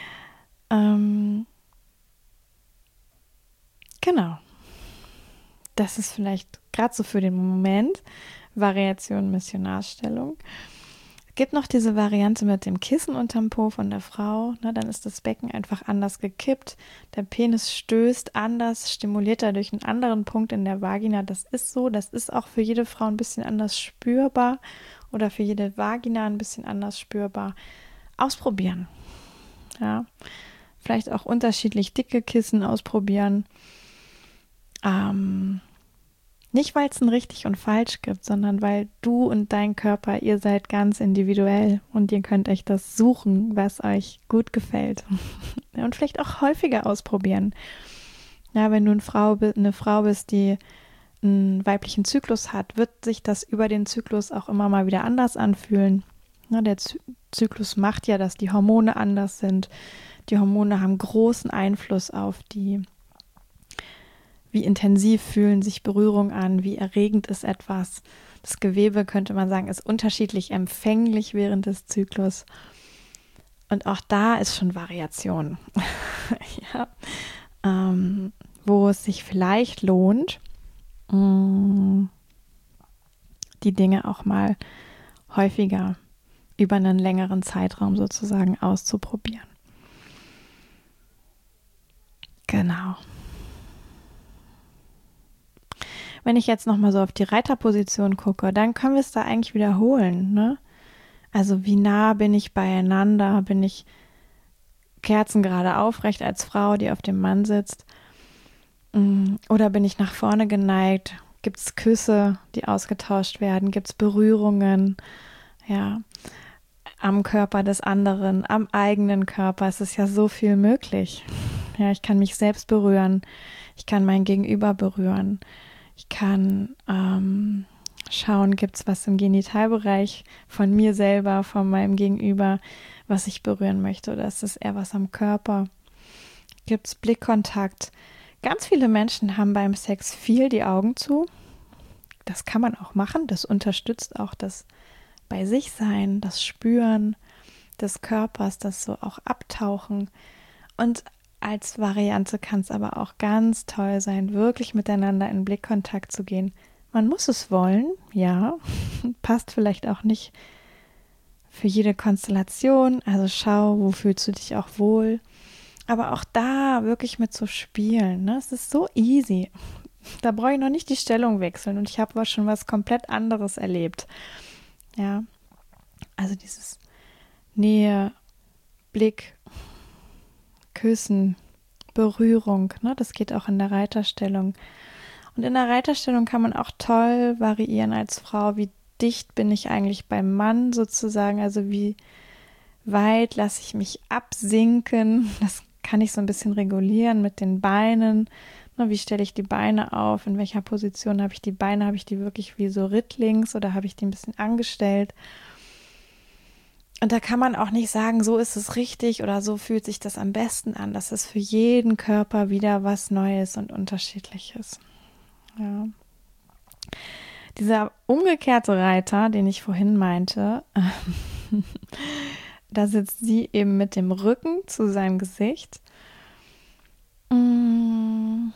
Genau. Das ist vielleicht gerade so für den Moment Variation Missionarstellung. Es gibt noch diese Variante mit dem Kissen unterm Po von der Frau. Ne, dann ist das Becken einfach anders gekippt. Der Penis stößt anders, stimuliert dadurch einen anderen Punkt in der Vagina. Das ist so. Das ist auch für jede Frau ein bisschen anders spürbar oder für jede Vagina ein bisschen anders spürbar. Ausprobieren. Ja. Vielleicht auch unterschiedlich dicke Kissen ausprobieren. Nicht, weil es ein richtig und falsch gibt, sondern weil du und dein Körper, ihr seid ganz individuell und ihr könnt euch das suchen, was euch gut gefällt. Und vielleicht auch häufiger ausprobieren. Ja, wenn du eine Frau bist, die einen weiblichen Zyklus hat, wird sich das über den Zyklus auch immer mal wieder anders anfühlen. Ja, der Zyklus macht ja, dass die Hormone anders sind. Die Hormone haben großen Einfluss auf wie intensiv fühlen sich Berührungen an, wie erregend ist etwas. Das Gewebe, könnte man sagen, ist unterschiedlich empfänglich während des Zyklus. Und auch da ist schon Variation. Ja. Wo es sich vielleicht lohnt, die Dinge auch mal häufiger über einen längeren Zeitraum sozusagen auszuprobieren. Genau. Wenn ich jetzt nochmal so auf die Reiterposition gucke, dann können wir es da eigentlich wiederholen, ne? Also wie nah bin ich beieinander? Bin ich kerzengerade aufrecht als Frau, die auf dem Mann sitzt? Oder bin ich nach vorne geneigt? Gibt es Küsse, die ausgetauscht werden? Gibt es Berührungen? Ja, am Körper des anderen, am eigenen Körper. Es ist ja so viel möglich. Ja, ich kann mich selbst berühren. Ich kann mein Gegenüber berühren. Ich kann schauen, gibt es was im Genitalbereich von mir selber, von meinem Gegenüber, was ich berühren möchte, oder ist es eher was am Körper? Gibt es Blickkontakt? Ganz viele Menschen haben beim Sex viel die Augen zu. Das kann man auch machen. Das unterstützt auch das bei sich sein, das Spüren des Körpers, das so auch Abtauchen. Und als Variante kann es aber auch ganz toll sein, wirklich miteinander in Blickkontakt zu gehen. Man muss es wollen, ja, passt vielleicht auch nicht für jede Konstellation, also schau, wo fühlst du dich auch wohl, aber auch da wirklich mit zu spielen, ne? Es ist so easy, da brauche ich noch nicht die Stellung wechseln und ich habe schon was komplett anderes erlebt, ja, also dieses Nähe, Blick, Küssen, Berührung, ne? Das geht auch in der Reiterstellung. Und in der Reiterstellung kann man auch toll variieren als Frau, wie dicht bin ich eigentlich beim Mann sozusagen, also wie weit lasse ich mich absinken. Das kann ich so ein bisschen regulieren mit den Beinen. Ne, wie stelle ich die Beine auf? In welcher Position habe ich die Beine? Habe ich die wirklich wie so rittlings oder habe ich die ein bisschen angestellt? Und da kann man auch nicht sagen, so ist es richtig oder so fühlt sich das am besten an. Das ist für jeden Körper wieder was Neues und Unterschiedliches. Ja. Dieser umgekehrte Reiter, den ich vorhin meinte, da sitzt sie eben mit dem Rücken zu seinem Gesicht. Und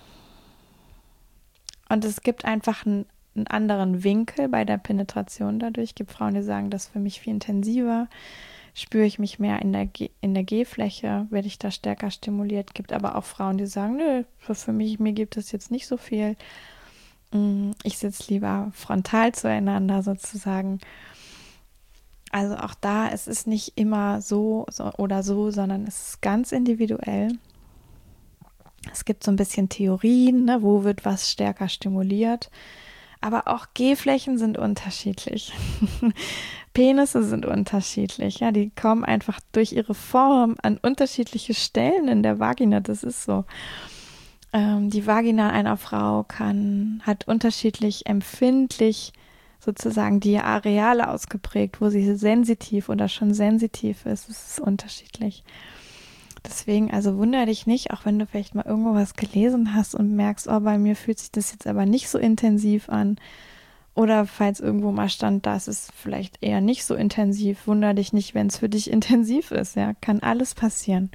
es gibt einfach einen anderen Winkel bei der Penetration dadurch. Es gibt Frauen, die sagen, das ist für mich viel intensiver. spüre ich mich mehr in der G-Fläche, werde ich da stärker stimuliert. Gibt aber auch Frauen, die sagen, nö, für mich, mir gibt es jetzt nicht so viel. Ich sitze lieber frontal zueinander sozusagen. Also auch da, es ist nicht immer so oder so, sondern es ist ganz individuell. Es gibt so ein bisschen Theorien, ne, wo wird was stärker stimuliert. Aber auch G-Flächen sind unterschiedlich. Penisse sind unterschiedlich. Ja, die kommen einfach durch ihre Form an unterschiedliche Stellen in der Vagina. Das ist so. Die Vagina einer Frau hat unterschiedlich empfindlich sozusagen die Areale ausgeprägt, wo sie sensitiv oder schon sensitiv ist. Es ist unterschiedlich. Deswegen, also wundere dich nicht, auch wenn du vielleicht mal irgendwo was gelesen hast und merkst, oh, bei mir fühlt sich das jetzt aber nicht so intensiv an. Oder falls irgendwo mal stand, das ist vielleicht eher nicht so intensiv, wundere dich nicht, wenn es für dich intensiv ist. Ja, kann alles passieren.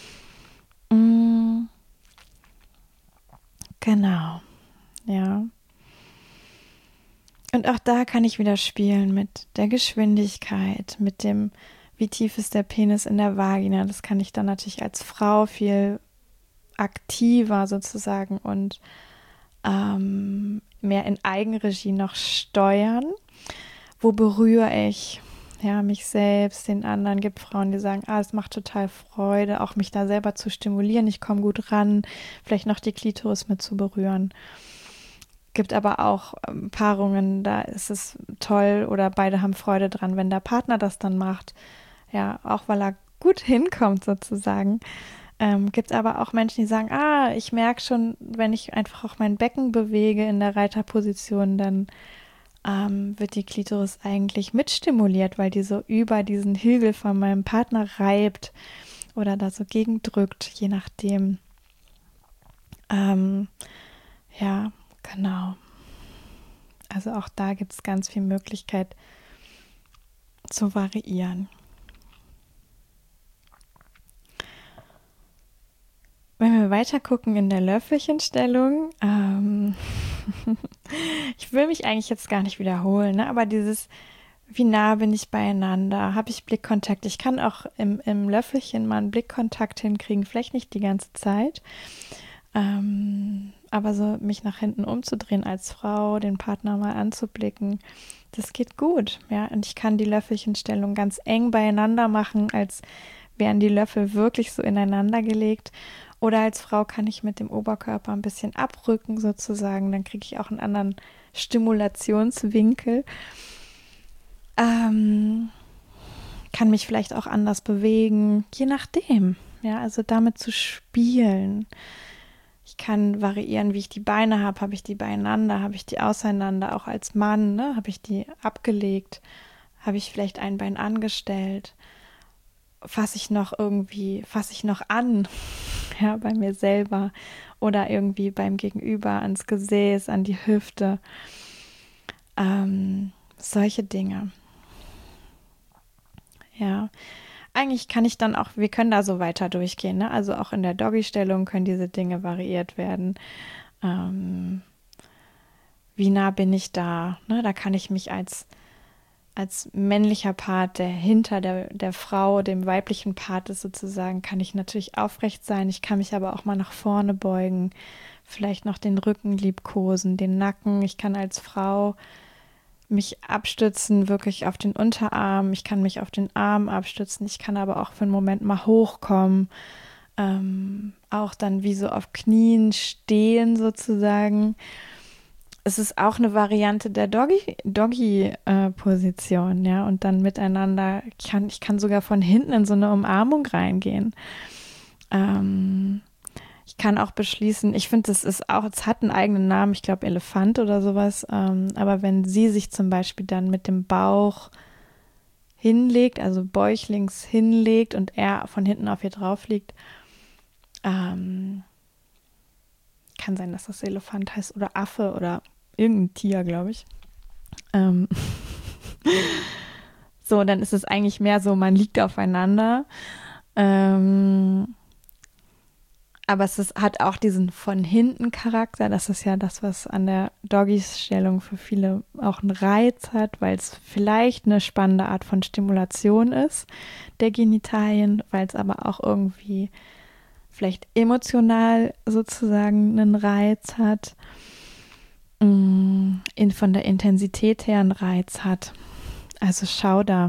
Genau, ja. Und auch da kann ich wieder spielen mit der Geschwindigkeit, mit dem, wie tief ist der Penis in der Vagina. Das kann ich dann natürlich als Frau viel aktiver sozusagen und mehr in Eigenregie noch steuern. Wo berühre ich ja, mich selbst, den anderen? Gibt Frauen, die sagen, es macht total Freude, auch mich da selber zu stimulieren. Ich komme gut ran, vielleicht noch die Klitoris mit zu berühren. Gibt aber auch Paarungen, da ist es toll oder beide haben Freude dran, wenn der Partner das dann macht. Ja, auch weil er gut hinkommt sozusagen. Gibt es aber auch Menschen, die sagen, ich merke schon, wenn ich einfach auch mein Becken bewege in der Reiterposition, dann wird die Klitoris eigentlich mitstimuliert, weil die so über diesen Hügel von meinem Partner reibt oder da so gegendrückt, je nachdem. Ja, genau. Also auch da gibt es ganz viel Möglichkeit zu variieren. Wenn wir weiter gucken in der Löffelchenstellung, ich will mich eigentlich jetzt gar nicht wiederholen, ne? Aber dieses, wie nah bin ich beieinander? Habe ich Blickkontakt? Ich kann auch im Löffelchen mal einen Blickkontakt hinkriegen, vielleicht nicht die ganze Zeit, aber so mich nach hinten umzudrehen als Frau, den Partner mal anzublicken, das geht gut. Ja? Und ich kann die Löffelchenstellung ganz eng beieinander machen, als wären die Löffel wirklich so ineinander gelegt. Oder als Frau kann ich mit dem Oberkörper ein bisschen abrücken sozusagen, dann kriege ich auch einen anderen Stimulationswinkel. Kann mich vielleicht auch anders bewegen, je nachdem. Ja, also damit zu spielen. Ich kann variieren, wie ich die Beine habe. Habe ich die beieinander? Habe ich die auseinander? Auch als Mann, ne? Habe ich die abgelegt? Habe ich vielleicht ein Bein angestellt? Fasse ich noch an, ja, bei mir selber oder irgendwie beim Gegenüber ans Gesäß, an die Hüfte. Solche Dinge. Ja, eigentlich kann ich dann auch, wir können da so weiter durchgehen, ne? Also auch in der Doggy-Stellung können diese Dinge variiert werden. Wie nah bin ich da? Ne? Da kann ich mich als männlicher Part, der hinter der Frau, dem weiblichen Part ist sozusagen, kann ich natürlich aufrecht sein. Ich kann mich aber auch mal nach vorne beugen, vielleicht noch den Rücken liebkosen, den Nacken. Ich kann als Frau mich abstützen, wirklich auf den Unterarm. Ich kann mich auf den Arm abstützen. Ich kann aber auch für einen Moment mal hochkommen. Auch dann wie so auf Knien stehen sozusagen. Es ist auch eine Variante der Doggy-Position, ja, und dann miteinander, ich kann sogar von hinten in so eine Umarmung reingehen. Ich kann auch beschließen, ich finde, es hat einen eigenen Namen, ich glaube Elefant oder sowas, aber wenn sie sich zum Beispiel dann mit dem Bauch hinlegt, also bäuchlings hinlegt und er von hinten auf ihr drauf liegt, kann sein, dass das Elefant heißt oder Affe oder irgendein Tier, glaube ich. So, dann ist es eigentlich mehr so, man liegt aufeinander. Aber hat auch diesen von hinten Charakter. Das ist ja das, was an der Doggy-Stellung für viele auch einen Reiz hat, weil es vielleicht eine spannende Art von Stimulation ist, der Genitalien, weil es aber auch irgendwie vielleicht emotional sozusagen einen Reiz hat, von der Intensität her einen Reiz hat. Also schau da.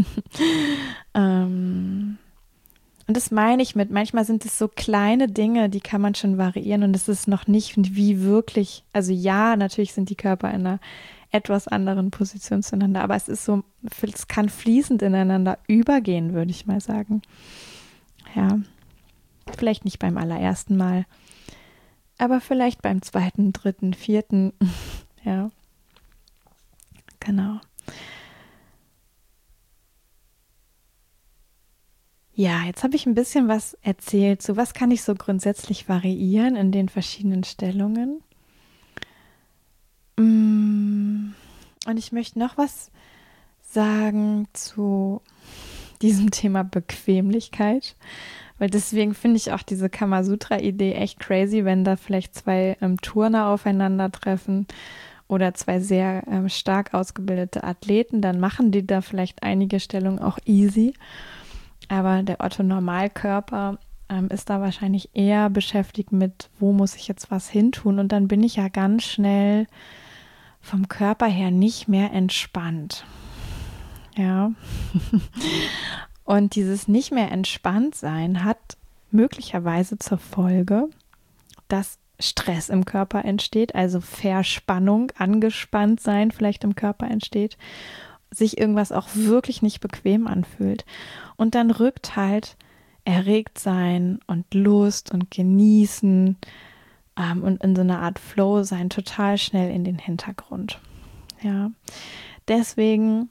Und das meine ich mit, manchmal sind es so kleine Dinge, die kann man schon variieren und es ist noch nicht wie wirklich, also ja, natürlich sind die Körper in einer etwas anderen Position zueinander, aber es ist so, es kann fließend ineinander übergehen, würde ich mal sagen. Ja, vielleicht nicht beim allerersten Mal, aber vielleicht beim zweiten, dritten, vierten, ja, genau. Ja, jetzt habe ich ein bisschen was erzählt. So, was kann ich so grundsätzlich variieren in den verschiedenen Stellungen? Und ich möchte noch was sagen zu diesem Thema Bequemlichkeit, weil deswegen finde ich auch diese Kamasutra-Idee echt crazy, wenn da vielleicht zwei Turner aufeinandertreffen oder zwei sehr stark ausgebildete Athleten, dann machen die da vielleicht einige Stellungen auch easy. Aber der Otto-Normalkörper ist da wahrscheinlich eher beschäftigt mit, wo muss ich jetzt was hintun? Und dann bin ich ja ganz schnell vom Körper her nicht mehr entspannt. Ja. Und dieses nicht mehr entspannt sein hat möglicherweise zur Folge, dass Stress im Körper entsteht, also Verspannung, angespannt sein vielleicht im Körper entsteht, sich irgendwas auch wirklich nicht bequem anfühlt. Und dann rückt halt erregt sein und Lust und Genießen und in so einer Art Flow sein total schnell in den Hintergrund. Ja, deswegen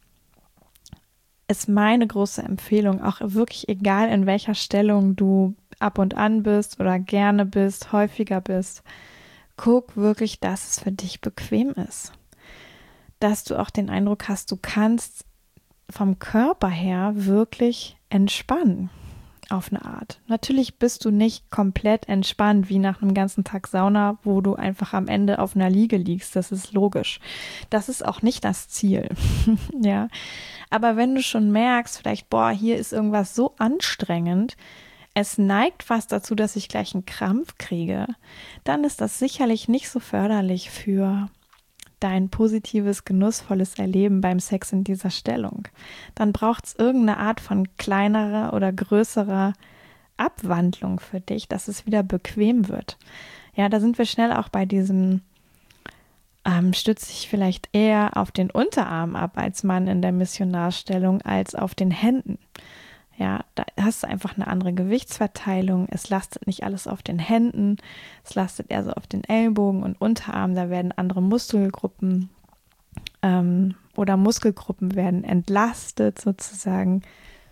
ist meine große Empfehlung, auch wirklich egal in welcher Stellung du ab und an bist oder gerne bist, häufiger bist, guck wirklich, dass es für dich bequem ist. Dass du auch den Eindruck hast, du kannst vom Körper her wirklich entspannen auf eine Art. Natürlich bist du nicht komplett entspannt wie nach einem ganzen Tag Sauna, wo du einfach am Ende auf einer Liege liegst. Das ist logisch. Das ist auch nicht das Ziel. Ja. Aber wenn du schon merkst, vielleicht, boah, hier ist irgendwas so anstrengend, es neigt fast dazu, dass ich gleich einen Krampf kriege, dann ist das sicherlich nicht so förderlich für dein positives, genussvolles Erleben beim Sex in dieser Stellung. Dann braucht es irgendeine Art von kleinerer oder größerer Abwandlung für dich, dass es wieder bequem wird. Ja, da sind wir schnell auch bei diesem, stütze ich vielleicht eher auf den Unterarm ab als Mann in der Missionarstellung als auf den Händen. Ja, da hast du einfach eine andere Gewichtsverteilung. Es lastet nicht alles auf den Händen. Es lastet eher so auf den Ellbogen und Unterarm. Da werden andere Muskelgruppen oder Muskelgruppen werden entlastet sozusagen.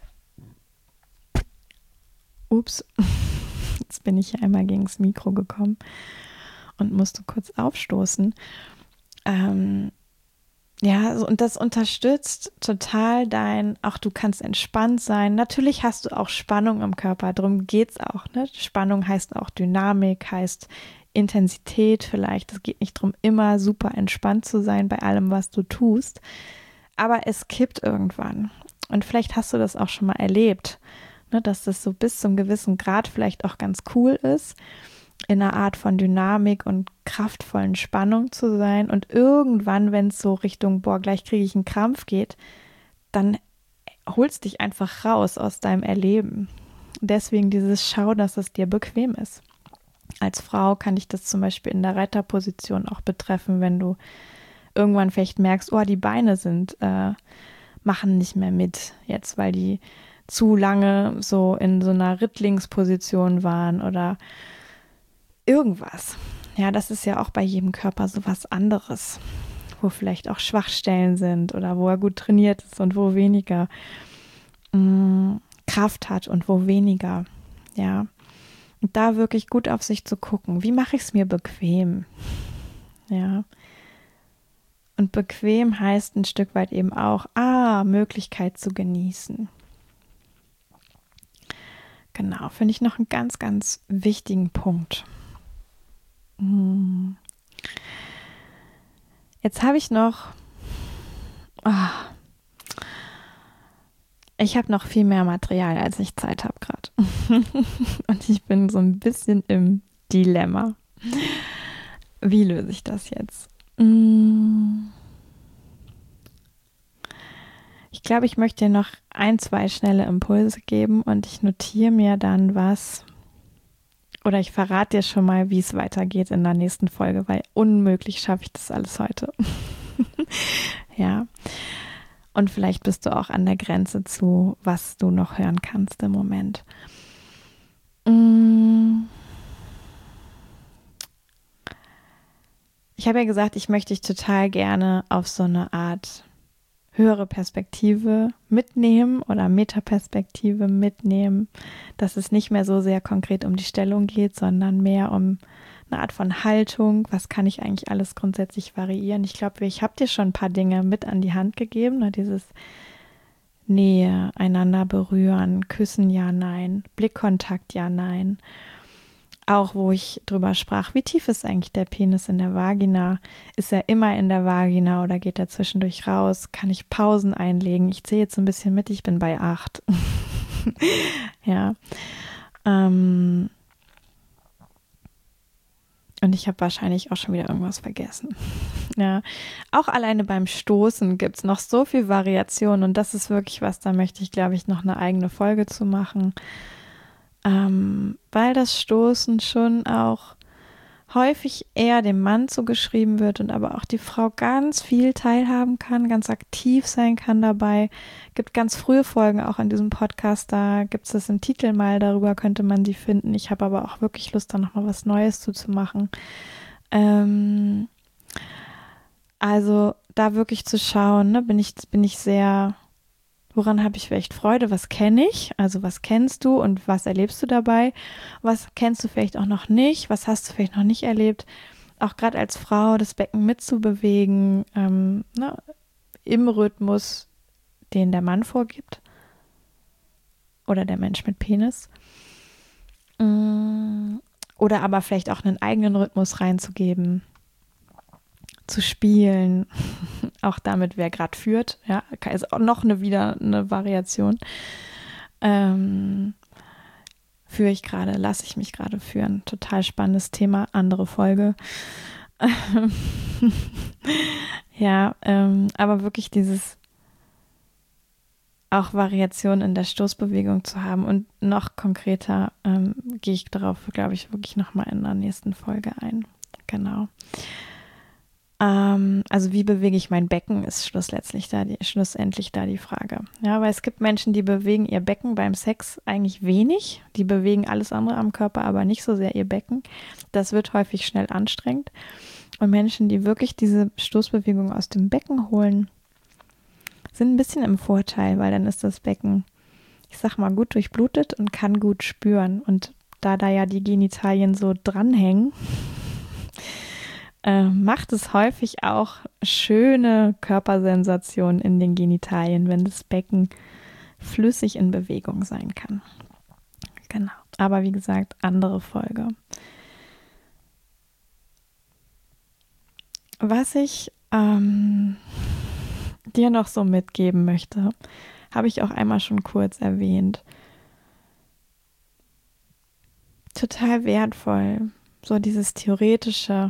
Ups, jetzt bin ich hier einmal gegen das Mikro gekommen und musste kurz aufstoßen. Ja, und das unterstützt total auch du kannst entspannt sein. Natürlich hast du auch Spannung im Körper, darum geht's auch, ne? Spannung heißt auch Dynamik, heißt Intensität vielleicht. Es geht nicht darum, immer super entspannt zu sein bei allem, was du tust. Aber es kippt irgendwann. Und vielleicht hast du das auch schon mal erlebt, ne? Dass das so bis zum gewissen Grad vielleicht auch ganz cool ist, in einer Art von Dynamik und kraftvollen Spannung zu sein und irgendwann, wenn es so Richtung, boah, gleich kriege ich einen Krampf geht, dann holst dich einfach raus aus deinem Erleben. Deswegen dieses Schau, dass es dir bequem ist. Als Frau kann dich das zum Beispiel in der Reiterposition auch betreffen, wenn du irgendwann vielleicht merkst, oh, die Beine machen nicht mehr mit jetzt, weil die zu lange so in so einer Rittlingsposition waren oder irgendwas. Ja, das ist ja auch bei jedem Körper so was anderes, wo vielleicht auch Schwachstellen sind oder wo er gut trainiert ist und wo weniger Kraft hat und wo weniger. Ja, und da wirklich gut auf sich zu gucken, wie mache ich es mir bequem? Ja, und bequem heißt ein Stück weit eben auch, Möglichkeit zu genießen. Genau, finde ich noch einen ganz, ganz wichtigen Punkt. Jetzt habe ich noch, ich habe noch viel mehr Material, als ich Zeit habe gerade. Und ich bin so ein bisschen im Dilemma. Wie löse ich das jetzt? Ich glaube, ich möchte dir noch 2 schnelle Impulse geben und ich notiere mir dann was. Oder ich verrate dir schon mal, wie es weitergeht in der nächsten Folge, weil unmöglich schaffe ich das alles heute. Ja. Und vielleicht bist du auch an der Grenze zu, was du noch hören kannst im Moment. Ich habe ja gesagt, ich möchte dich total gerne auf so eine Art höhere Perspektive mitnehmen oder Metaperspektive mitnehmen, dass es nicht mehr so sehr konkret um die Stellung geht, sondern mehr um eine Art von Haltung. Was kann ich eigentlich alles grundsätzlich variieren? Ich glaube, ich habe dir schon ein paar Dinge mit an die Hand gegeben, ne? Dieses Nähe, einander berühren, küssen, ja, nein, Blickkontakt, ja, nein. Auch wo ich drüber sprach, wie tief ist eigentlich der Penis in der Vagina? Ist er immer in der Vagina oder geht er zwischendurch raus? Kann ich Pausen einlegen? Ich zähle jetzt ein bisschen mit, ich bin bei 8. Ja. Und ich habe wahrscheinlich auch schon wieder irgendwas vergessen. Ja. Auch alleine beim Stoßen gibt es noch so viel Variation und das ist wirklich was, da möchte ich, glaube ich, noch eine eigene Folge zu machen. Weil das Stoßen schon auch häufig eher dem Mann zugeschrieben wird und aber auch die Frau ganz viel teilhaben kann, ganz aktiv sein kann dabei. Gibt ganz frühe Folgen auch in diesem Podcast, da gibt es das im Titel mal, darüber könnte man die finden. Ich habe aber auch wirklich Lust, da nochmal was Neues zu machen. Also da wirklich zu schauen, ne, bin ich sehr... Woran habe ich vielleicht Freude? Was kenne ich? Also was kennst du und was erlebst du dabei? Was kennst du vielleicht auch noch nicht? Was hast du vielleicht noch nicht erlebt? Auch gerade als Frau das Becken mitzubewegen, ne, im Rhythmus, den der Mann vorgibt. Oder der Mensch mit Penis. Oder aber vielleicht auch einen eigenen Rhythmus reinzugeben. Zu spielen, auch damit, wer gerade führt, ja, ist auch noch wieder eine Variation. Führe ich gerade, lasse ich mich gerade führen. Total spannendes Thema, andere Folge. Ja, aber wirklich dieses auch Variation in der Stoßbewegung zu haben und noch konkreter gehe ich darauf, glaube ich, wirklich nochmal in der nächsten Folge ein. Genau. Also wie bewege ich mein Becken, ist schlussendlich da die Frage. Ja, weil es gibt Menschen, die bewegen ihr Becken beim Sex eigentlich wenig. Die bewegen alles andere am Körper, aber nicht so sehr ihr Becken. Das wird häufig schnell anstrengend. Und Menschen, die wirklich diese Stoßbewegung aus dem Becken holen, sind ein bisschen im Vorteil, weil dann ist das Becken, ich sag mal, gut durchblutet und kann gut spüren. Und da ja die Genitalien so dranhängen, macht es häufig auch schöne Körpersensationen in den Genitalien, wenn das Becken flüssig in Bewegung sein kann. Genau. Aber wie gesagt, andere Folge. Was ich dir noch so mitgeben möchte, habe ich auch einmal schon kurz erwähnt. Total wertvoll. So dieses theoretische.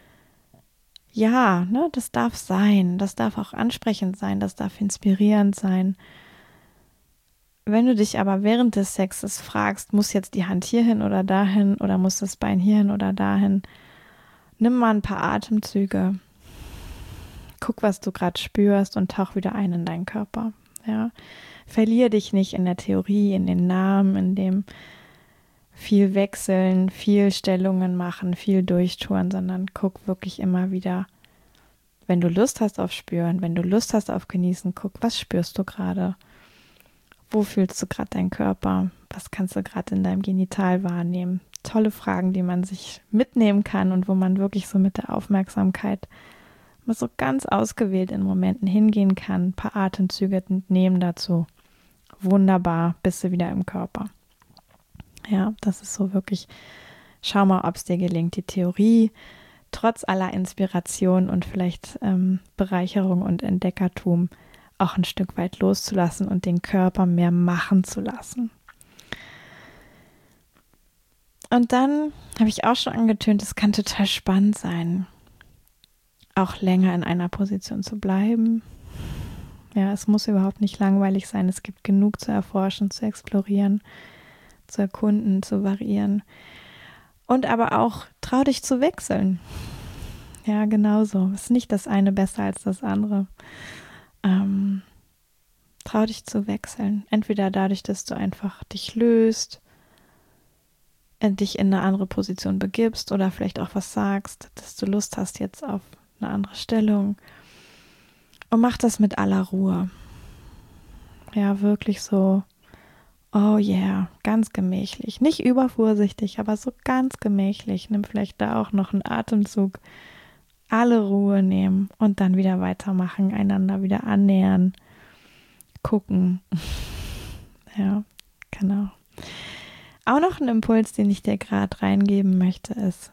Ja, ne, das darf sein, das darf auch ansprechend sein, das darf inspirierend sein. Wenn du dich aber während des Sexes fragst, muss jetzt die Hand hierhin oder dahin oder muss das Bein hierhin oder dahin, nimm mal ein paar Atemzüge, guck, was du gerade spürst und tauch wieder ein in deinen Körper. Ja, verlier dich nicht in der Theorie, in den Namen, in dem viel wechseln, viel Stellungen machen, viel durchtouren, sondern guck wirklich immer wieder, wenn du Lust hast auf Spüren, wenn du Lust hast auf Genießen, guck, was spürst du gerade? Wo fühlst du gerade deinen Körper? Was kannst du gerade in deinem Genital wahrnehmen? Tolle Fragen, die man sich mitnehmen kann und wo man wirklich so mit der Aufmerksamkeit mal so ganz ausgewählt in Momenten hingehen kann, ein paar Atemzüge nehmen dazu. Wunderbar, bist du wieder im Körper. Ja, das ist so wirklich, schau mal, ob es dir gelingt, die Theorie trotz aller Inspiration und vielleicht Bereicherung und Entdeckertum auch ein Stück weit loszulassen und den Körper mehr machen zu lassen. Und dann habe ich auch schon angetönt, es kann total spannend sein, auch länger in einer Position zu bleiben. Ja, es muss überhaupt nicht langweilig sein. Es gibt genug zu erforschen, zu explorieren, zu erkunden, zu variieren. Und aber auch trau dich zu wechseln. Ja, genauso. Ist nicht das eine besser als das andere. Trau dich zu wechseln. Entweder dadurch, dass du einfach dich löst, dich in eine andere Position begibst oder vielleicht auch was sagst, dass du Lust hast jetzt auf eine andere Stellung. Und mach das mit aller Ruhe. Ja, wirklich so, oh yeah, ganz gemächlich. Nicht übervorsichtig, aber so ganz gemächlich. Nimm vielleicht da auch noch einen Atemzug. Alle Ruhe nehmen und dann wieder weitermachen, einander wieder annähern, gucken. Ja, genau. Auch noch ein Impuls, den ich dir gerade reingeben möchte, ist,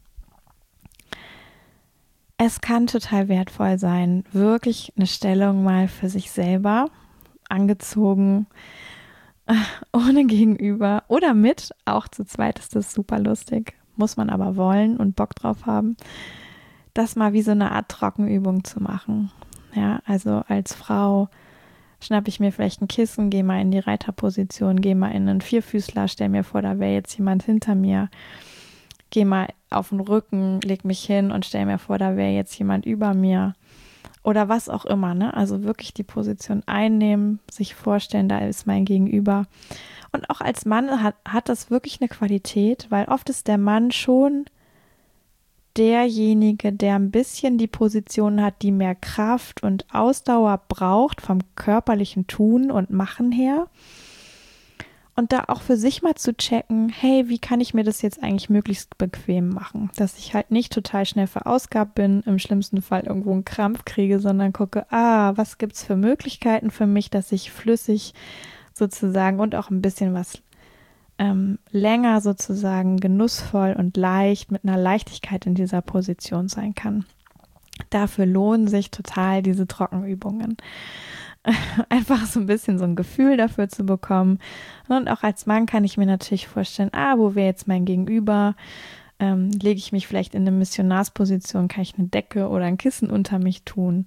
es kann total wertvoll sein, wirklich eine Stellung mal für sich selber angezogen, ohne Gegenüber oder mit, auch zu zweit ist das super lustig, muss man aber wollen und Bock drauf haben, das mal wie so eine Art Trockenübung zu machen. Ja, also als Frau schnappe ich mir vielleicht ein Kissen, gehe mal in die Reiterposition, gehe mal in einen Vierfüßler, stell mir vor, da wäre jetzt jemand hinter mir, gehe mal auf den Rücken, leg mich hin und stell mir vor, da wäre jetzt jemand über mir oder was auch immer, ne? Also wirklich die Position einnehmen, sich vorstellen, da ist mein Gegenüber. Und auch als Mann hat das wirklich eine Qualität, weil oft ist der Mann schon derjenige, der ein bisschen die Position hat, die mehr Kraft und Ausdauer braucht vom körperlichen Tun und Machen her. Und da auch für sich mal zu checken, hey, wie kann ich mir das jetzt eigentlich möglichst bequem machen? Dass ich halt nicht total schnell verausgabt bin, im schlimmsten Fall irgendwo einen Krampf kriege, sondern gucke, was gibt es für Möglichkeiten für mich, dass ich flüssig sozusagen und auch ein bisschen was länger sozusagen genussvoll und leicht mit einer Leichtigkeit in dieser Position sein kann. Dafür lohnen sich total diese Trockenübungen. Einfach so ein bisschen so ein Gefühl dafür zu bekommen. Und auch als Mann kann ich mir natürlich vorstellen, wo wäre jetzt mein Gegenüber? Lege ich mich vielleicht in eine Missionarsposition, kann ich eine Decke oder ein Kissen unter mich tun?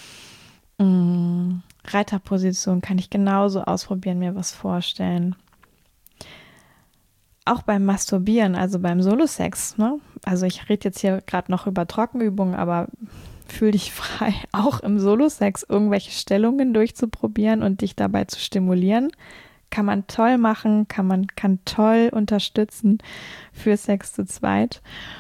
Reiterposition kann ich genauso ausprobieren, mir was vorstellen. Auch beim Masturbieren, also beim Solo-Sex, ne? Also ich rede jetzt hier gerade noch über Trockenübungen, aber fühl dich frei, auch im Solo-Sex irgendwelche Stellungen durchzuprobieren und dich dabei zu stimulieren. Kann man toll machen, kann toll unterstützen für Sex zu zweit.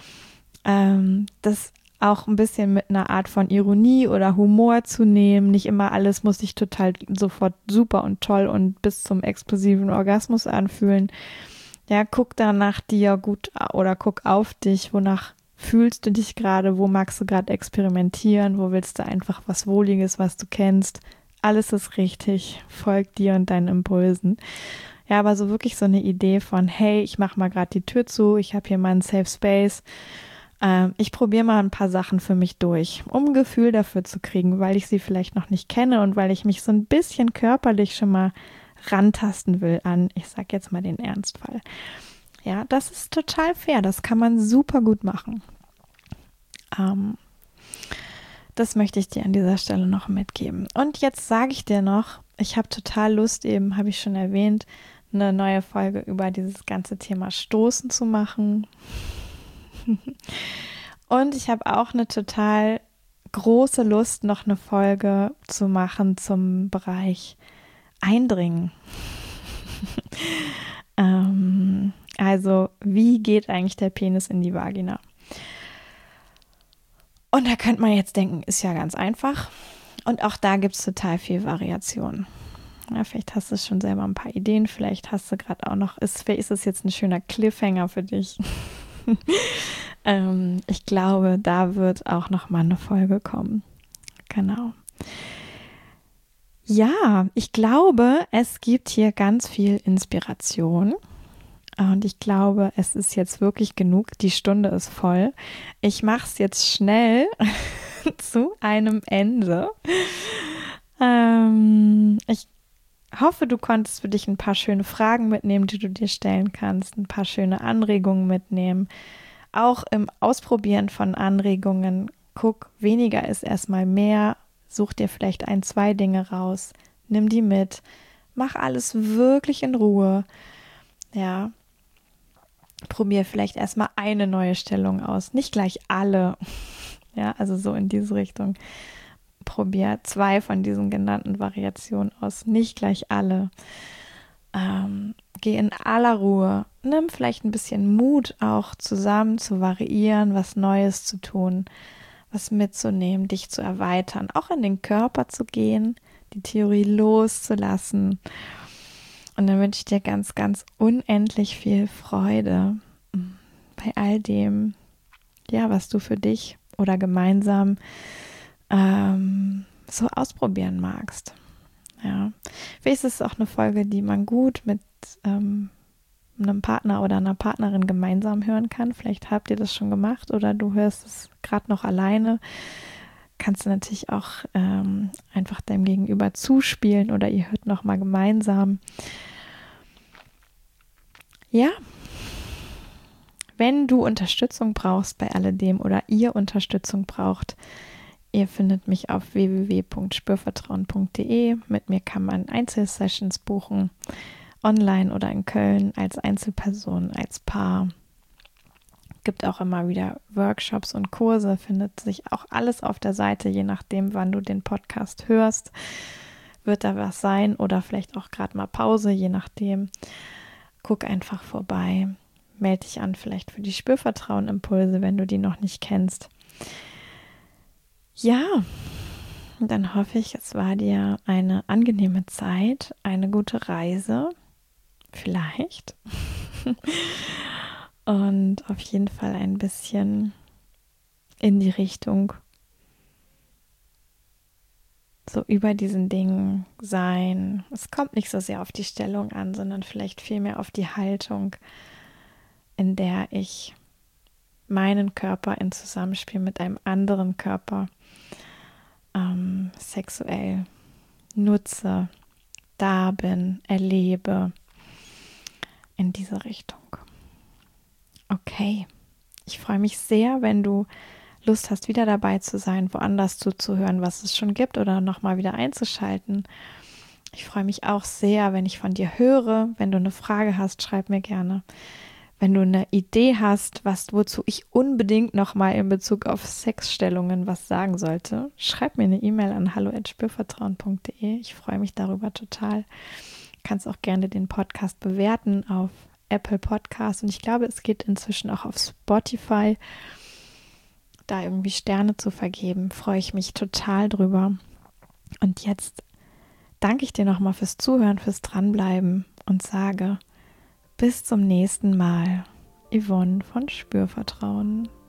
Das auch ein bisschen mit einer Art von Ironie oder Humor zu nehmen. Nicht immer alles muss sich total sofort super und toll und bis zum explosiven Orgasmus anfühlen. Ja, guck da nach dir gut oder guck auf dich, wonach fühlst du dich gerade, wo magst du gerade experimentieren, wo willst du einfach was Wohliges, was du kennst. Alles ist richtig, folg dir und deinen Impulsen. Ja, aber so wirklich so eine Idee von, hey, ich mache mal gerade die Tür zu, ich habe hier meinen Safe Space, ich probiere mal ein paar Sachen für mich durch, um ein Gefühl dafür zu kriegen, weil ich sie vielleicht noch nicht kenne und weil ich mich so ein bisschen körperlich schon mal rantasten will an, ich sag jetzt mal den Ernstfall. Ja, das ist total fair, das kann man super gut machen. Das möchte ich dir an dieser Stelle noch mitgeben. Und jetzt sage ich dir noch, ich habe total Lust, eben habe ich schon erwähnt, eine neue Folge über dieses ganze Thema Stoßen zu machen. Und ich habe auch eine total große Lust, noch eine Folge zu machen zum Bereich Eindringen. Also, wie geht eigentlich der Penis in die Vagina? Und da könnte man jetzt denken, ist ja ganz einfach. Und auch da gibt es total viel Variation. Ja, vielleicht hast du schon selber ein paar Ideen, vielleicht hast du gerade auch noch, vielleicht ist es jetzt ein schöner Cliffhanger für dich. Ich glaube, da wird auch noch mal eine Folge kommen. Genau. Ja, ich glaube, es gibt hier ganz viel Inspiration. Und ich glaube, es ist jetzt wirklich genug. Die Stunde ist voll. Ich mache es jetzt schnell zu einem Ende. Ich hoffe, du konntest für dich ein paar schöne Fragen mitnehmen, die du dir stellen kannst, ein paar schöne Anregungen mitnehmen. Auch im Ausprobieren von Anregungen, guck, weniger ist erstmal mehr. Such dir vielleicht 1, 2 Dinge raus. Nimm die mit. Mach alles wirklich in Ruhe. Ja. Probier vielleicht erstmal eine neue Stellung aus, nicht gleich alle. Ja, also so in diese Richtung. Probier 2 von diesen genannten Variationen aus, nicht gleich alle. Geh in aller Ruhe. Nimm vielleicht ein bisschen Mut auch zusammen zu variieren, was Neues zu tun, was mitzunehmen, dich zu erweitern, auch in den Körper zu gehen, die Theorie loszulassen. Und dann wünsche ich dir ganz, ganz unendlich viel Freude bei all dem, ja, was du für dich oder gemeinsam so ausprobieren magst. Ja, vielleicht ist es auch eine Folge, die man gut mit einem Partner oder einer Partnerin gemeinsam hören kann. Vielleicht habt ihr das schon gemacht oder du hörst es gerade noch alleine. Kannst du natürlich auch einfach deinem Gegenüber zuspielen oder ihr hört nochmal gemeinsam. Ja, wenn du Unterstützung brauchst bei alledem oder ihr Unterstützung braucht, ihr findet mich auf www.spürvertrauen.de. Mit mir kann man Einzelsessions buchen, online oder in Köln, als Einzelperson, als Paar. Gibt auch immer wieder Workshops und Kurse, findet sich auch alles auf der Seite, je nachdem, wann du den Podcast hörst, wird da was sein oder vielleicht auch gerade mal Pause, je nachdem. Guck einfach vorbei, melde dich an vielleicht für die Spürvertrauen-Impulse, wenn du die noch nicht kennst. Ja, dann hoffe ich, es war dir eine angenehme Zeit, eine gute Reise, vielleicht. Und auf jeden Fall ein bisschen in die Richtung so über diesen Dingen sein. Es kommt nicht so sehr auf die Stellung an, sondern vielleicht vielmehr auf die Haltung, in der ich meinen Körper in Zusammenspiel mit einem anderen Körper sexuell nutze, da bin, erlebe, in diese Richtung. Okay, ich freue mich sehr, wenn du Lust hast, wieder dabei zu sein, woanders zuzuhören, was es schon gibt oder nochmal wieder einzuschalten. Ich freue mich auch sehr, wenn ich von dir höre. Wenn du eine Frage hast, schreib mir gerne. Wenn du eine Idee hast, wozu ich unbedingt nochmal in Bezug auf Sexstellungen was sagen sollte, schreib mir eine E-Mail an hallo@spürvertrauen.de. Ich freue mich darüber total. Du kannst auch gerne den Podcast bewerten auf Apple Podcast und ich glaube, es geht inzwischen auch auf Spotify. Da irgendwie Sterne zu vergeben, freue ich mich total drüber. Und jetzt danke ich dir nochmal fürs Zuhören, fürs Dranbleiben und sage bis zum nächsten Mal. Yvonne von Spürvertrauen.